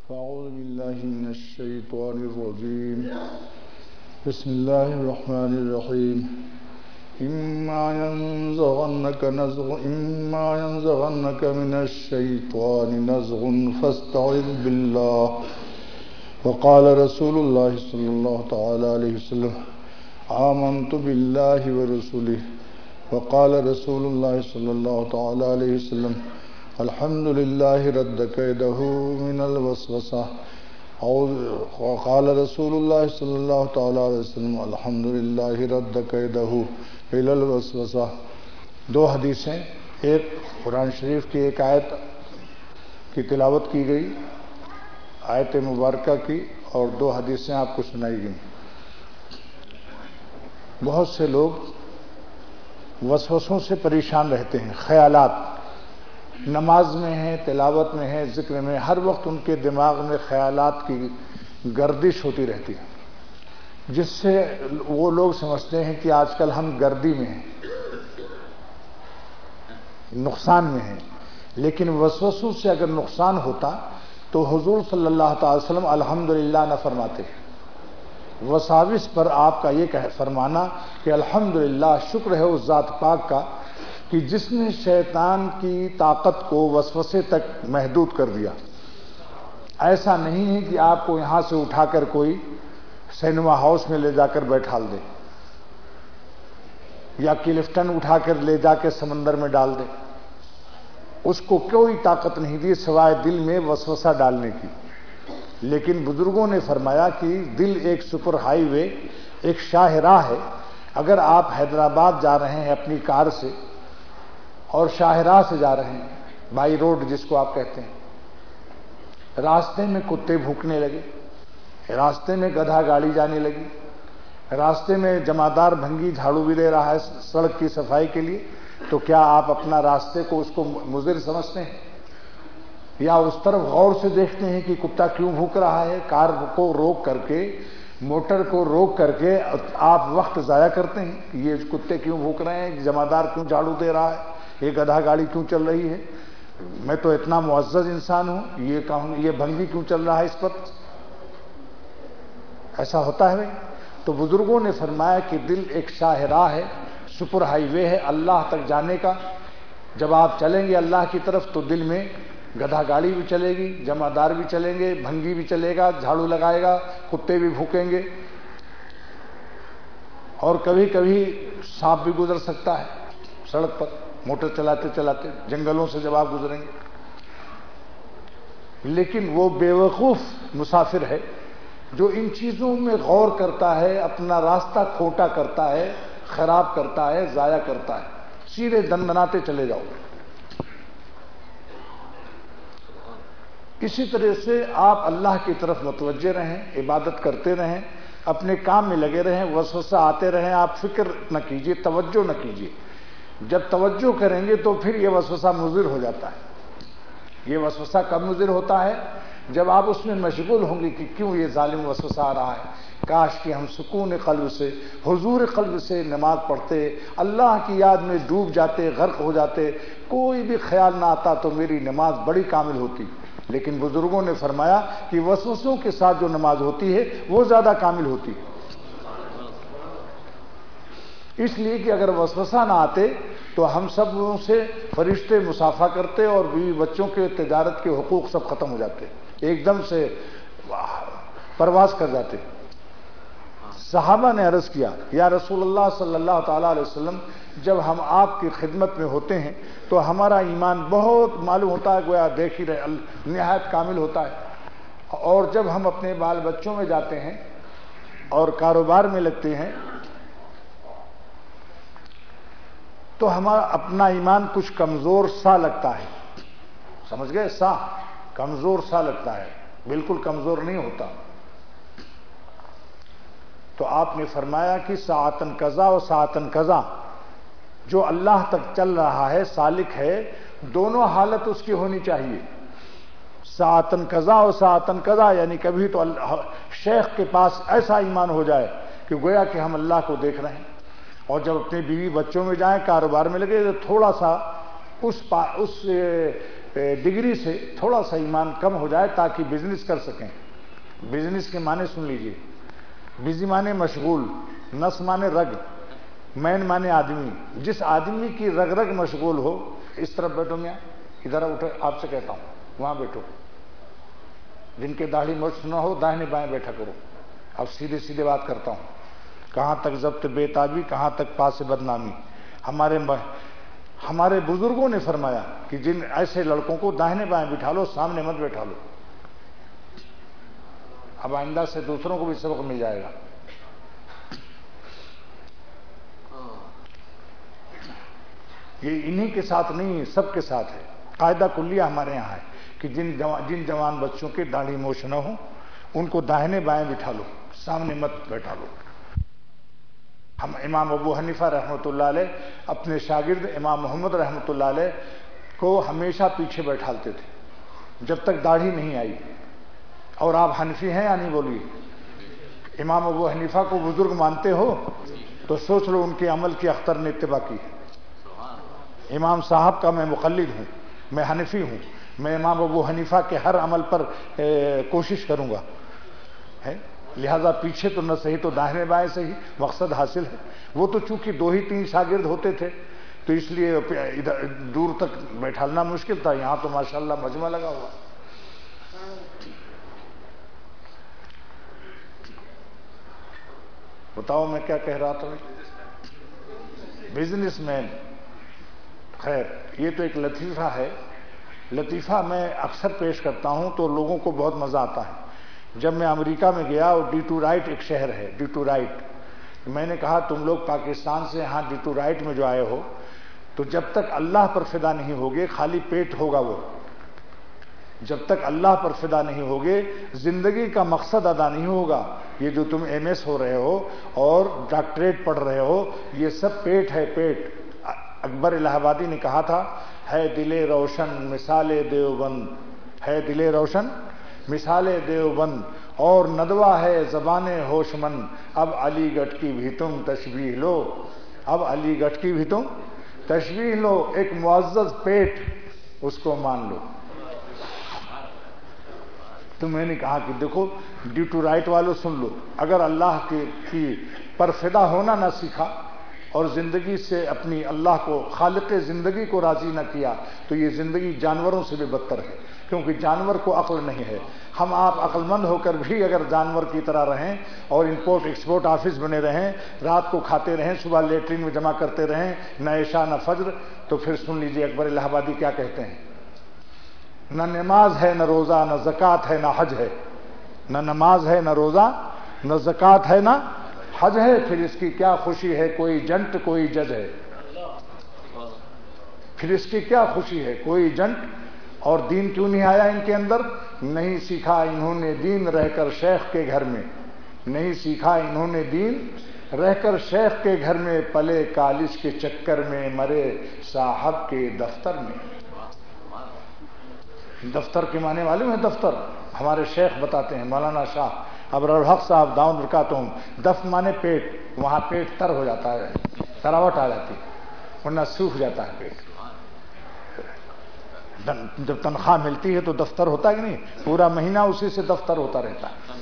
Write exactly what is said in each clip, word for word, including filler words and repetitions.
أعوذ بالله من الشيطان الرجيم بسم الله الرحمن الرحيم إما ينزغنك نزغ إما ينزغنك من الشيطان نزغ فاستعذ بالله وقال رسول الله صلى الله تعالى عليه وسلم آمنت بالله ورسوله وقال رسول الله صلى الله تعالى عليه وسلم الحمد لله رد كيده من الوسوسة وقال رسول الله صلى الله تعالى عليه وسلم الحمد لله رد كيده إلى الوسوسة. دو حدیثیں، ایک قرآن شریف کی ایک آیت کی تلاوت کی گئی، آیت مبارکہ کی، اور دو حدیثیں آپ کو سنائی گئیں. بہت سے لوگ وسوسوں سے پریشان رہتے ہیں. خیالات نماز میں ہیں، تلاوت میں ہیں، ذکر میں، ہر وقت ان کے دماغ میں خیالات کی گردش ہوتی رہتی ہے، جس سے وہ لوگ سمجھتے ہیں کہ آج کل ہم گردی میں ہیں، نقصان میں ہیں. لیکن وسوسوں سے اگر نقصان ہوتا تو حضور صلی اللہ تعالی وسلم الحمدللہ نہ فرماتے. وساوس پر آپ کا یہ فرمانا کہ الحمدللہ، شکر ہے اس ذات پاک کا کہ جس نے شیطان کی طاقت کو وسوسے تک محدود کر دیا. ایسا نہیں ہے کہ آپ کو یہاں سے اٹھا کر کوئی سینما ہاؤس میں لے جا کر بیٹھال دے، یا کلفٹن اٹھا کر لے جا کے سمندر میں ڈال دے. اس کو کوئی طاقت نہیں دی سوائے دل میں وسوسہ ڈالنے کی. لیکن بزرگوں نے فرمایا کہ دل ایک سپر ہائی وے، ایک شاہراہ ہے. اگر آپ حیدرآباد جا رہے ہیں اپنی کار سے اور شاہراہ سے جا رہے ہیں، بائی روڈ جس کو آپ کہتے ہیں، راستے میں کتے بھونکنے لگے، راستے میں گدھا گاڑی جانے لگی، راستے میں جمادار بھنگی جھاڑو بھی دے رہا ہے سڑک کی صفائی کے لیے، تو کیا آپ اپنا راستے کو اس کو مضر سمجھتے ہیں؟ یا اس طرف غور سے دیکھتے ہیں کہ کتا کیوں بھونک رہا ہے؟ کار کو روک کر کے، موٹر کو روک کر کے آپ وقت ضائع کرتے ہیں کہ یہ کتے کیوں بھونک رہے ہیں، جمادار کیوں جھاڑو دے رہا ہے، یہ گدھا گاڑی کیوں چل رہی ہے، میں تو اتنا معزز انسان ہوں، یہ کہوں یہ بھنگی کیوں چل رہا ہے اس پر؟ ایسا ہوتا ہے بھائی. تو بزرگوں نے فرمایا کہ دل ایک شاہراہ ہے، سپر ہائی وے ہے اللہ تک جانے کا. جب آپ چلیں گے اللہ کی طرف تو دل میں گدھا گاڑی بھی چلے گی، جمادار بھی چلیں گے، بھنگی بھی چلے گا، جھاڑو لگائے گا، کتے بھی بھوکیں گے، اور کبھی کبھی سانپ بھی گزر سکتا ہے سڑک پر موٹر چلاتے چلاتے، جنگلوں سے جب آپ گزریں گے. لیکن وہ بے وقوف مسافر ہے جو ان چیزوں میں غور کرتا ہے، اپنا راستہ کھوٹا کرتا ہے، خراب کرتا ہے، ضائع کرتا ہے. سیدھے دندناتے چلے جاؤ. اسی طرح سے آپ اللہ کی طرف متوجہ رہیں، عبادت کرتے رہیں، اپنے کام میں لگے رہیں. وسوسہ آتے رہیں، آپ فکر نہ کیجیے، توجہ نہ کیجیے. جب توجہ کریں گے تو پھر یہ وسوسہ مضر ہو جاتا ہے. یہ وسوسہ کب مضر ہوتا ہے؟ جب آپ اس میں مشغول ہوں گے کہ کیوں یہ ظالم وسوسہ آ رہا ہے. کاش کہ ہم سکون قلب سے، حضور قلب سے نماز پڑھتے، اللہ کی یاد میں ڈوب جاتے، غرق ہو جاتے، کوئی بھی خیال نہ آتا تو میری نماز بڑی کامل ہوتی. لیکن بزرگوں نے فرمایا کہ وسوسوں کے ساتھ جو نماز ہوتی ہے وہ زیادہ کامل ہوتی ہے. اس لیے کہ اگر وسوسہ نہ آتے تو ہم سب سے فرشتے مسافہ کرتے اور بیوی بچوں کے تجارت کے حقوق سب ختم ہو جاتے، ایک دم سے پرواز کر جاتے. صحابہ نے عرض کیا یا رسول اللہ صلی اللہ تعالیٰ علیہ وسلم، جب ہم آپ کی خدمت میں ہوتے ہیں تو ہمارا ایمان بہت معلوم ہوتا ہے، گویا دیکھ ہی رہے، نہایت کامل ہوتا ہے. اور جب ہم اپنے بال بچوں میں جاتے ہیں اور کاروبار میں لگتے ہیں تو ہمارا اپنا ایمان کچھ کمزور سا لگتا ہے. سمجھ گئے؟ سا کمزور سا لگتا ہے، بالکل کمزور نہیں ہوتا. تو آپ نے فرمایا کہ ساعتن قضا و ساعتن قضا، جو اللہ تک چل رہا ہے، سالک ہے، دونوں حالت اس کی ہونی چاہیے. ساعتن قضا و ساعتن قضا یعنی کبھی تو شیخ کے پاس ایسا ایمان ہو جائے کہ گویا کہ ہم اللہ کو دیکھ رہے ہیں، اور جب اپنے بیوی بچوں میں جائیں، کاروبار میں لگے، تو تھوڑا سا اس پا اس ڈگری سے تھوڑا سا ایمان کم ہو جائے تاکہ بزنس کر سکیں. بزنس کے معنی سن لیجئے. بزی معنی مشغول، نس معنی رگ، مین معنی آدمی. جس آدمی کی رگ رگ مشغول ہو، اس طرف بیٹھو میاں، ادھر اٹھو، آپ سے کہتا ہوں وہاں بیٹھو. جن کے داڑھی مچھ نہ ہو داہنے بائیں بیٹھا کرو. اب سیدھے سیدھے بات کرتا ہوں. کہاں تک ضبط بے تابی، کہاں تک پاس بدنامی. ہمارے ہمارے بزرگوں نے فرمایا کہ جن ایسے لڑکوں کو داہنے بائیں بٹھا لو، سامنے مت بیٹھا لو. اب آئندہ سے دوسروں کو بھی سبق مل جائے گا. یہ انہی کے ساتھ نہیں، سب کے ساتھ ہے. قاعدہ کلیہ ہمارے یہاں ہے کہ جن جوان جن جوان بچوں کے داڑھی موچھ نہ ہوں ان کو داہنے بائیں بٹھا لو، سامنے مت بیٹھا لو. ہم امام ابو حنیفہ رحمۃ اللہ علیہ اپنے شاگرد امام محمد رحمۃ اللہ علیہ کو ہمیشہ پیچھے بیٹھالتے تھے جب تک داڑھی نہیں آئی. اور آپ حنفی ہیں یا نہیں بولیے؟ امام ابو حنیفہ کو بزرگ مانتے ہو تو سوچ لو ان کے عمل کی اختر نے اتباع کی. امام صاحب کا میں مقلد ہوں، میں حنفی ہوں، میں امام ابو حنیفہ کے ہر عمل پر کوشش کروں گا. ہے لہذا پیچھے تو نہ صحیح تو داہنے بائیں سے ہی مقصد حاصل ہے. وہ تو چونکہ دو ہی تین شاگرد ہوتے تھے تو اس لیے ادھر دور تک بیٹھالنا مشکل تھا. یہاں تو ماشاءاللہ مجمع لگا ہوا. بتاؤ میں کیا کہہ رہا تھا؟ Businessman. خیر یہ تو ایک لطیفہ ہے. لطیفہ میں اکثر پیش کرتا ہوں تو لوگوں کو بہت مزہ آتا ہے. جب میں امریکہ میں گیا اور ڈیٹورائٹ ایک شہر ہے ڈیٹورائٹ، میں نے کہا تم لوگ پاکستان سے یہاں ڈیٹورائٹ میں جو آئے ہو تو جب تک اللہ پر فدا نہیں ہوگے خالی پیٹ ہوگا. وہ جب تک اللہ پر فدا نہیں ہوگے زندگی کا مقصد ادا نہیں ہوگا. یہ جو تم ایم ایس ہو رہے ہو اور ڈاکٹریٹ پڑھ رہے ہو یہ سب پیٹ ہے، پیٹ. اکبر الہ آبادی نے کہا تھا ہے دل روشن مثال دیوبند، ہے دل روشن مثال دیوبند اور ندوہ ہے زبان ہوش مند. اب علی گڑھ کی بھی تم تشبیہ لو، اب علی گڑھ کی بھی تم تشبیہ لو. ایک معزز پیٹ اس کو مان لو. تو میں نے کہا کہ دیکھو ڈیٹورائٹ والوں سن لو، اگر اللہ کی, کی پر فدا ہونا نہ سیکھا اور زندگی سے اپنی اللہ کو خالق زندگی کو راضی نہ کیا تو یہ زندگی جانوروں سے بھی بدتر ہے، کیونکہ جانور کو عقل نہیں ہے. ہم آپ عقل مند ہو کر بھی اگر جانور کی طرح رہیں اور امپورٹ ایکسپورٹ آفس بنے رہیں، رات کو کھاتے رہیں، صبح لیٹرین میں جمع کرتے رہیں، نہ عشاء نہ فجر، تو پھر سن لیجئے اکبر الہ آبادی کیا کہتے ہیں. نہ نماز ہے نہ روزہ نہ زکوٰۃ ہے نہ حج ہے. نہ نماز ہے نہ روزہ نہ زکوٰۃ ہے نہ حج ہے. پھر اس کی کیا خوشی ہے کوئی جنٹ کوئی جج ہے. پھر اس کی کیا خوشی ہے کوئی جنٹ. اور دین کیوں نہیں آیا ان کے اندر؟ نہیں سیکھا انہوں نے دین رہ کر شیخ کے گھر میں. نہیں سیکھا انہوں نے دین رہ کر شیخ کے گھر میں. پلے کالج کے چکر میں مرے صاحب کے دفتر میں. دفتر کے معنی معلوم ہے؟ دفتر ہمارے شیخ بتاتے ہیں مولانا شاہ ابرار الحق صاحب داؤن برکاتہم. دف مانے پیٹ، وہاں پیٹ تر ہو جاتا ہے، تراوٹ آ جاتی، ورنہ سوکھ جاتا ہے پیٹ. جب تنخواہ ملتی ہے تو دفتر ہوتا ہے کہ نہیں؟ پورا مہینہ اسی سے دفتر ہوتا رہتا ہے.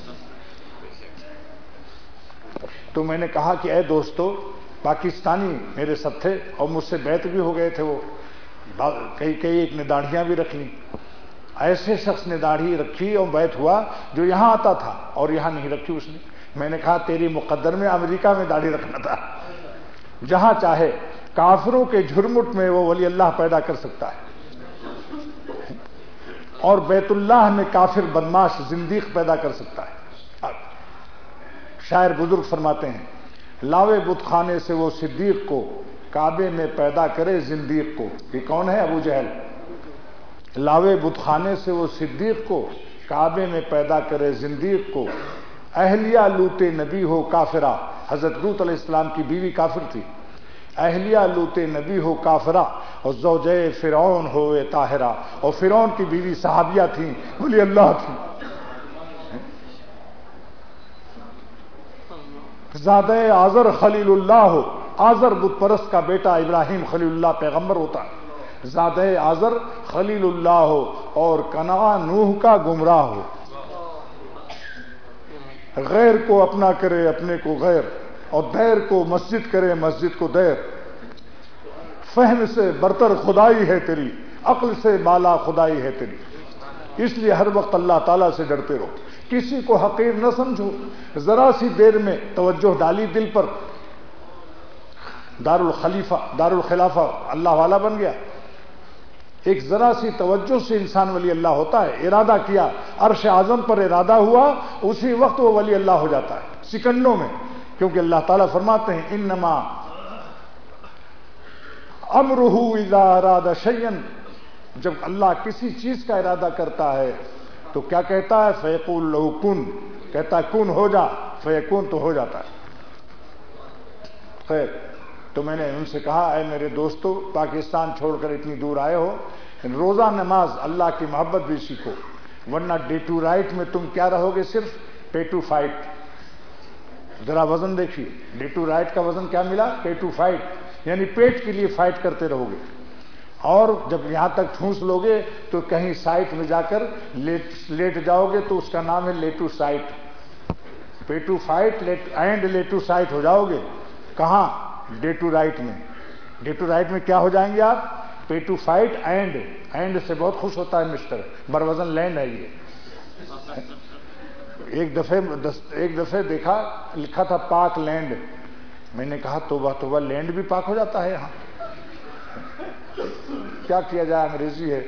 تو میں نے کہا کہ اے دوستو، پاکستانی میرے سب تھے اور مجھ سے بیعت بھی ہو گئے تھے. وہ کئی کئی ایک نے داڑھیاں بھی رکھ لی. ایسے شخص نے داڑھی رکھی اور بیعت ہوا جو یہاں آتا تھا اور یہاں نہیں رکھی اس نے. میں نے کہا تیری مقدر میں امریکہ میں داڑھی رکھنا تھا. جہاں چاہے کافروں کے جھرمٹ میں وہ ولی اللہ پیدا کر سکتا ہے اور بیت اللہ میں کافر بدماش زندیق پیدا کر سکتا ہے. شاعر بزرگ فرماتے ہیں لاوے بت خانے سے وہ صدیق کو کعبے میں پیدا کرے زندیق کو. یہ کون ہے؟ ابو جہل. لاوے بت خانے سے وہ صدیق کو کعبے میں پیدا کرے زندیق کو. اہلیہ لوٹ نبی ہو کافرہ. حضرت لوط علیہ السلام کی بیوی کافر تھی. اہلیہ لوٹ نبی ہو کافرہ اور زوجہ فرعون ہوئے طاہرہ. اور فرعون کی بیوی صحابیہ تھیں، ولی اللہ تھی. زادہ آزر خلیل اللہ ہو. آزر بت پرست کا بیٹا ابراہیم خلیل اللہ پیغمبر ہوتا ہے. زادہ آزر خلیل اللہ ہو اور کنعا نوح کا گمراہ ہو. غیر کو اپنا کرے اپنے کو غیر، اور دیر کو مسجد کرے مسجد کو دیر. فہم سے برتر خدائی ہے تیری، عقل سے بالا خدائی ہے تیری. اس لیے ہر وقت اللہ تعالیٰ سے ڈرتے رہو، کسی کو حقیر نہ سمجھو. ذرا سی دیر میں توجہ ڈالی دل پر، دار الخلیفہ دار الخلافہ اللہ والا بن گیا. ایک ذرا سی توجہ سے انسان ولی اللہ ہوتا ہے. ارادہ کیا، عرش اعظم پر ارادہ ہوا، اسی وقت وہ ولی اللہ ہو جاتا ہے، سیکنڈوں میں. کیونکہ اللہ تعالیٰ فرماتے ہیں انما امرہ اذا اراد شیئا، جب اللہ کسی چیز کا ارادہ کرتا ہے تو کیا کہتا ہے؟ فیقول لہ کن، کہتا ہے کن ہو جا، فیکون تو ہو جاتا ہے. خیر، تو میں نے ان سے کہا اے میرے دوستو، پاکستان چھوڑ کر اتنی دور آئے ہو، روزہ نماز اللہ کی محبت بھی سیکھو، ورنہ ڈے ٹو رائٹ میں تم کیا رہو گے؟ صرف پے ٹو فائٹ. ذرا وزن دیکھیے، ڈے ٹو رائٹ کا وزن کیا ملا؟ پے ٹو فائٹ، یعنی پیٹ کے لیے فائٹ کرتے رہو گے. اور جب یہاں تک ٹھونس لو گے تو کہیں سائٹ میں جا کر لیٹ لیٹ جاؤ گے تو اس کا نام ہے لیٹو سائٹ. پے ٹو فائٹ اینڈ لیٹو سائٹ ہو جاؤ گے. کہاں؟ ڈے ٹو رائٹ میں. ڈے ٹو رائٹ میں کیا ہو جائیں گے آپ؟ Pay to fight and. اینڈ سے بہت خوش ہوتا ہے مسٹر، بروزن لینڈ ہے یہ. ایک دفعہ ایک دفعہ دیکھا لکھا تھا پاک لینڈ. میں نے کہا توبہ توبہ، لینڈ بھی پاک ہو جاتا ہے یہاں؟ کیا کیا جائے، انگریزی ہے.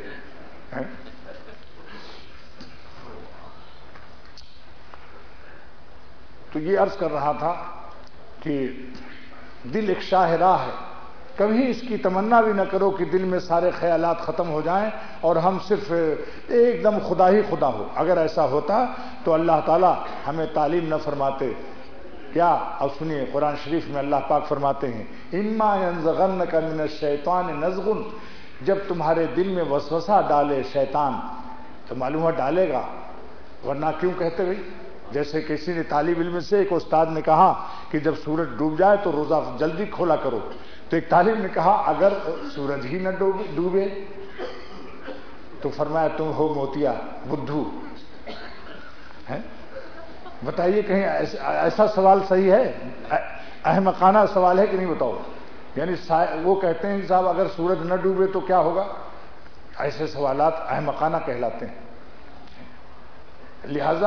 تو یہ عرض کر رہا تھا کہ دل ایک شاہراہ ہے. کبھی اس کی تمنا بھی نہ کرو کہ دل میں سارے خیالات ختم ہو جائیں اور ہم صرف ایک دم خدا ہی خدا ہو. اگر ایسا ہوتا تو اللہ تعالی ہمیں تعلیم نہ فرماتے. کیا؟ اب سنیے، قرآن شریف میں اللہ پاک فرماتے ہیں اما ینزغنک من الشیطان نزغ، جب تمہارے دل میں وسوسہ ڈالے شیطان، تو معلوم ہے ڈالے گا، ورنہ کیوں کہتے بھائی؟ جیسے کسی نے طالب علم سے، ایک استاد نے کہا کہ جب سورج ڈوب جائے تو روزہ جلدی کھولا کرو. تو ایک طالب نے کہا اگر سورج ہی نہ ڈوبے تو فرمایا تم ہو موتیا بدھو. بتائیے کہیں ایسا سوال صحیح ہے؟ احمقانہ سوال ہے کہ نہیں بتاؤ؟ یعنی وہ کہتے ہیں صاحب اگر سورج نہ ڈوبے تو کیا ہوگا؟ ایسے سوالات احمقانہ کہلاتے ہیں. لہذا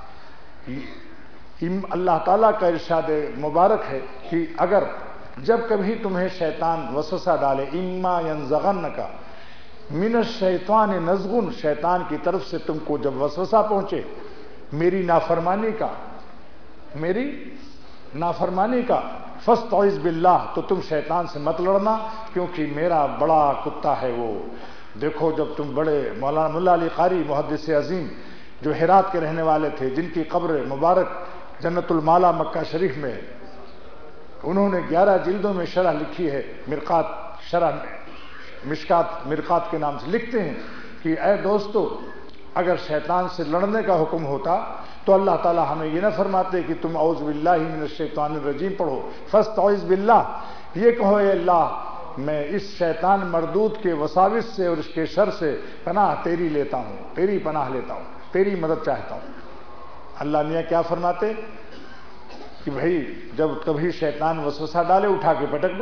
اللہ تعالیٰ کا ارشاد مبارک ہے کہ اگر جب کبھی تمہیں شیطان وسوسہ ڈالے، اما ینزغنک من الشیطان نزغ، شیطان کی طرف سے تم کو جب وسوسہ پہنچے میری نافرمانی کا میری نافرمانی کا فاستعذ باللہ، تو تم شیطان سے مت لڑنا، کیونکہ میرا بڑا کتا ہے وہ. دیکھو جب تم بڑے مولانا ملا علی قاری محدث عظیم جو ہرات کے رہنے والے تھے، جن کی قبر مبارک جنت المالا مکہ شریف میں، انہوں نے گیارہ جلدوں میں شرح لکھی ہے، مرقات شرح مشکات مرقات کے نام سے، لکھتے ہیں کہ اے دوستو، اگر شیطان سے لڑنے کا حکم ہوتا تو اللہ تعالی ہمیں یہ نہ فرماتے کہ تم اعوذ باللہ من الشیطان الرجیم پڑھو، فاستعذ باللہ. یہ کہو اے اللہ میں اس شیطان مردود کے وساوس سے اور اس کے شر سے پناہ تیری لیتا ہوں، تیری پناہ لیتا ہوں، تیری مدد چاہتا ہوں. اللہ میاں کیا فرماتے کہ بھائی جب کبھی شیطان وسوسہ ڈالے اٹھا کے پٹک دو،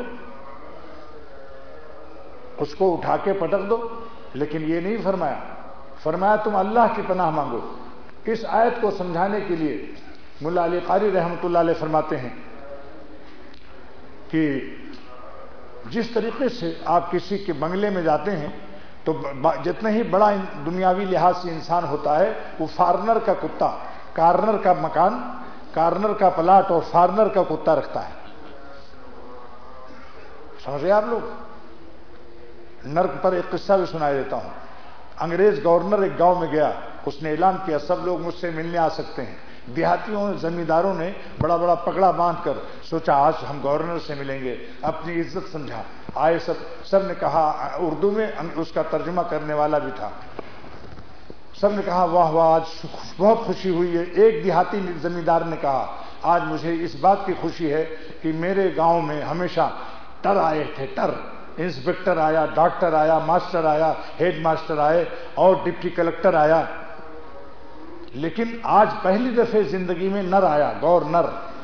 اس کو اٹھا کے پٹک دو. لیکن یہ نہیں فرمایا، فرمایا تم اللہ کی پناہ مانگو. اس آیت کو سمجھانے کے لیے ملا علی قاری رحمۃ اللہ علیہ فرماتے ہیں کہ جس طریقے سے آپ کسی کے بنگلے میں جاتے ہیں تو جتنا ہی بڑا دنیاوی لحاظ سے انسان ہوتا ہے وہ فارنر کا کتا، کارنر کا مکان، کارنر کا پلاٹ اور فارنر کا کتا رکھتا ہے. سمجھ رہے آپ لوگ؟ نرک پر ایک قصہ بھی سنا دیتا ہوں. انگریز گورنر ایک گاؤں میں گیا، اس نے اعلان کیا سب لوگ مجھ سے ملنے آ سکتے ہیں. دیہاتیوں زمینداروں نے بڑا بڑا پگڑا باندھ کر سوچا آج ہم گورنر سے ملیں گے، اپنی عزت سمجھا. آئے سب سب نے کہا اردو میں، اس کا ترجمہ کرنے والا بھی تھا. سب نے کہا واہ واہ آج بہت خوشی ہوئی ہے. ایک دیہاتی زمیندار نے کہا آج مجھے اس بات کی خوشی ہے کہ میرے گاؤں میں ہمیشہ ٹر آئے تھے، ٹر انسپکٹر آیا، ڈاکٹر آیا، ماسٹر آیا، ہیڈ ماسٹر آئے اور ڈپٹی کلکٹر آیا، لیکن آج پہلی دفعہ زندگی میں نر آیا، گورنر۔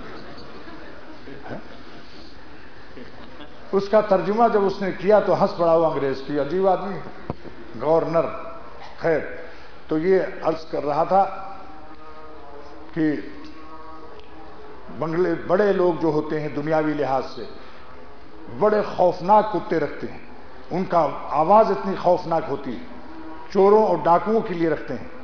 اس کا ترجمہ جب اس نے کیا تو ہنس پڑا وہ انگریز کی، عجیب آدمی گورنر۔ خیر، تو یہ عرض کر رہا تھا کہ بنگلے بڑے لوگ جو ہوتے ہیں دنیاوی لحاظ سے بڑے خوفناک کتے رکھتے ہیں، ان کا آواز اتنی خوفناک ہوتی ہے، چوروں اور ڈاکوؤں کے لیے رکھتے ہیں۔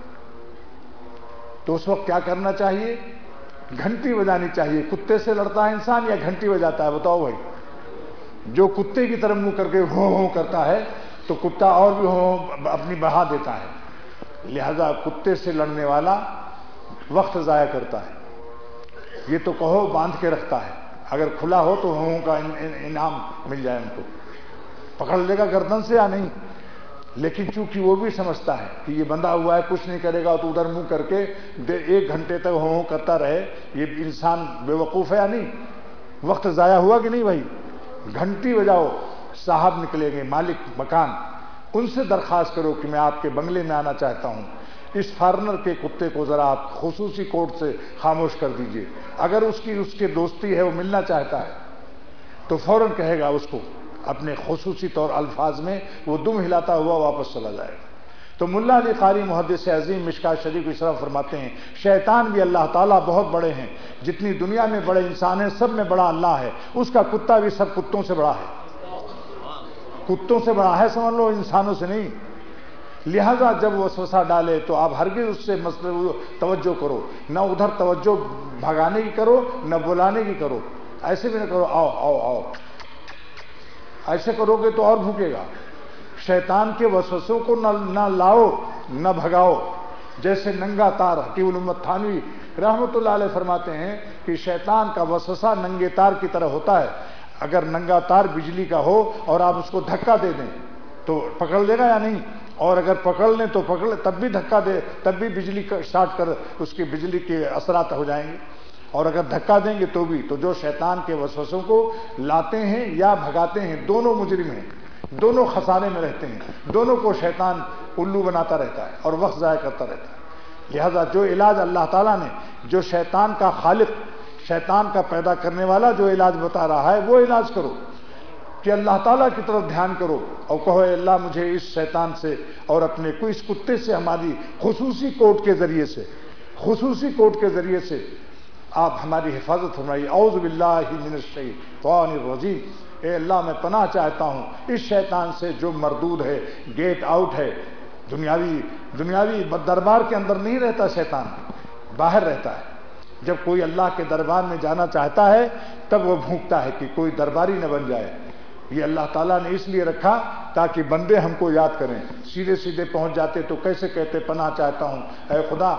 تو اس وقت کیا کرنا چاہیے؟ گھنٹی بجانی چاہیے۔ کتے سے لڑتا ہے انسان یا گھنٹی بجاتا ہے؟ بتاؤ بھائی۔ جو کتے کی طرف منہ کر کے ہوں ہوں کرتا ہے تو کتا اور بھی ہوں اپنی بڑھا دیتا ہے، لہذا کتے سے لڑنے والا وقت ضائع کرتا ہے۔ یہ تو کہو باندھ کے رکھتا ہے، اگر کھلا ہو تو ہوں کا انعام مل جائے ان کو، پکڑ لے گا گردن سے یا نہیں۔ لیکن چونکہ وہ بھی سمجھتا ہے کہ یہ بندھا ہوا ہے کچھ نہیں کرے گا تو ادھر منہ کر کے ایک گھنٹے تک ہوں کرتا رہے، یہ انسان بے وقوف ہے یا نہیں؟ وقت ضائع ہوا کہ نہیں بھائی؟ گھنٹی بجاؤ، صاحب نکلیں گے، مالک مکان، ان سے درخواست کرو کہ میں آپ کے بنگلے میں آنا چاہتا ہوں، اس فارنر کے کتے کو ذرا آپ خصوصی کورٹ سے خاموش کر دیجئے۔ اگر اس کی اس کے دوستی ہے، وہ ملنا چاہتا ہے تو فوراً کہے گا اس کو اپنے خصوصی طور الفاظ میں، وہ دم ہلاتا ہوا واپس چلا جائے گا۔ تو ملا علی قاری محدث عظیم مشکات شریف کی طرف فرماتے ہیں شیطان بھی اللہ تعالیٰ بہت بڑے ہیں، جتنی دنیا میں بڑے انسان ہیں سب میں بڑا اللہ ہے، اس کا کتا بھی سب کتوں سے بڑا ہے، کتوں سے بڑا ہے سمجھ لو، انسانوں سے نہیں۔ لہذا جب وسوسہ ڈالے تو آپ ہرگز اس سے مسئلہ توجہ کرو، نہ ادھر توجہ بھگانے کی کرو نہ بلانے کی کرو، ایسے بھی نہ کرو آؤ آؤ آؤ، ایسے کرو گے تو اور بھوکے گا۔ شیطان کے وسوسوں کو نہ نہ لاؤ نہ بھگاؤ۔ جیسے ننگا تار، حکیم الامت تھانوی رحمۃ اللہ علیہ فرماتے ہیں کہ شیطان کا وسوسہ ننگے تار کی طرح ہوتا ہے، اگر ننگا تار بجلی کا ہو اور آپ اس کو دھکا دے دیں تو پکڑ لے گا یا نہیں؟ اور اگر پکڑ لیں تو پکڑ تب بھی دھکا دے تب بھی بجلی شارٹ کر اس کی بجلی کے اثرات ہو جائیں گے، اور اگر دھکا دیں گے تو بھی۔ تو جو شیطان کے وسوسوں کو لاتے ہیں یا بھگاتے ہیں دونوں مجرم ہیں، دونوں خسارے میں رہتے ہیں، دونوں کو شیطان الو بناتا رہتا ہے اور وقت ضائع کرتا رہتا ہے۔ لہذا جو علاج اللہ تعالیٰ نے، جو شیطان کا خالق، شیطان کا پیدا کرنے والا جو علاج بتا رہا ہے وہ علاج کرو، کہ اللہ تعالیٰ کی طرف دھیان کرو اور کہو اے اللہ مجھے اس شیطان سے اور اپنے کو اس کتے سے ہماری خصوصی کوٹ کے ذریعے سے خصوصی کوٹ کے ذریعے سے آپ ہماری حفاظت فرمائیے۔ اعوذ باللہ من الشیطان الرجیم، اے اللہ میں پناہ چاہتا ہوں اس شیطان سے جو مردود ہے، گیٹ آؤٹ ہے، دنیاوی دنیاوی دربار کے اندر نہیں رہتا، شیطان باہر رہتا ہے۔ جب کوئی اللہ کے دربار میں جانا چاہتا ہے تب وہ بھونکتا ہے کہ کوئی درباری نہ بن جائے۔ یہ اللہ تعالیٰ نے اس لیے رکھا تاکہ بندے ہم کو یاد کریں، سیدھے سیدھے پہنچ جاتے تو کیسے کہتے پناہ چاہتا ہوں اے خدا۔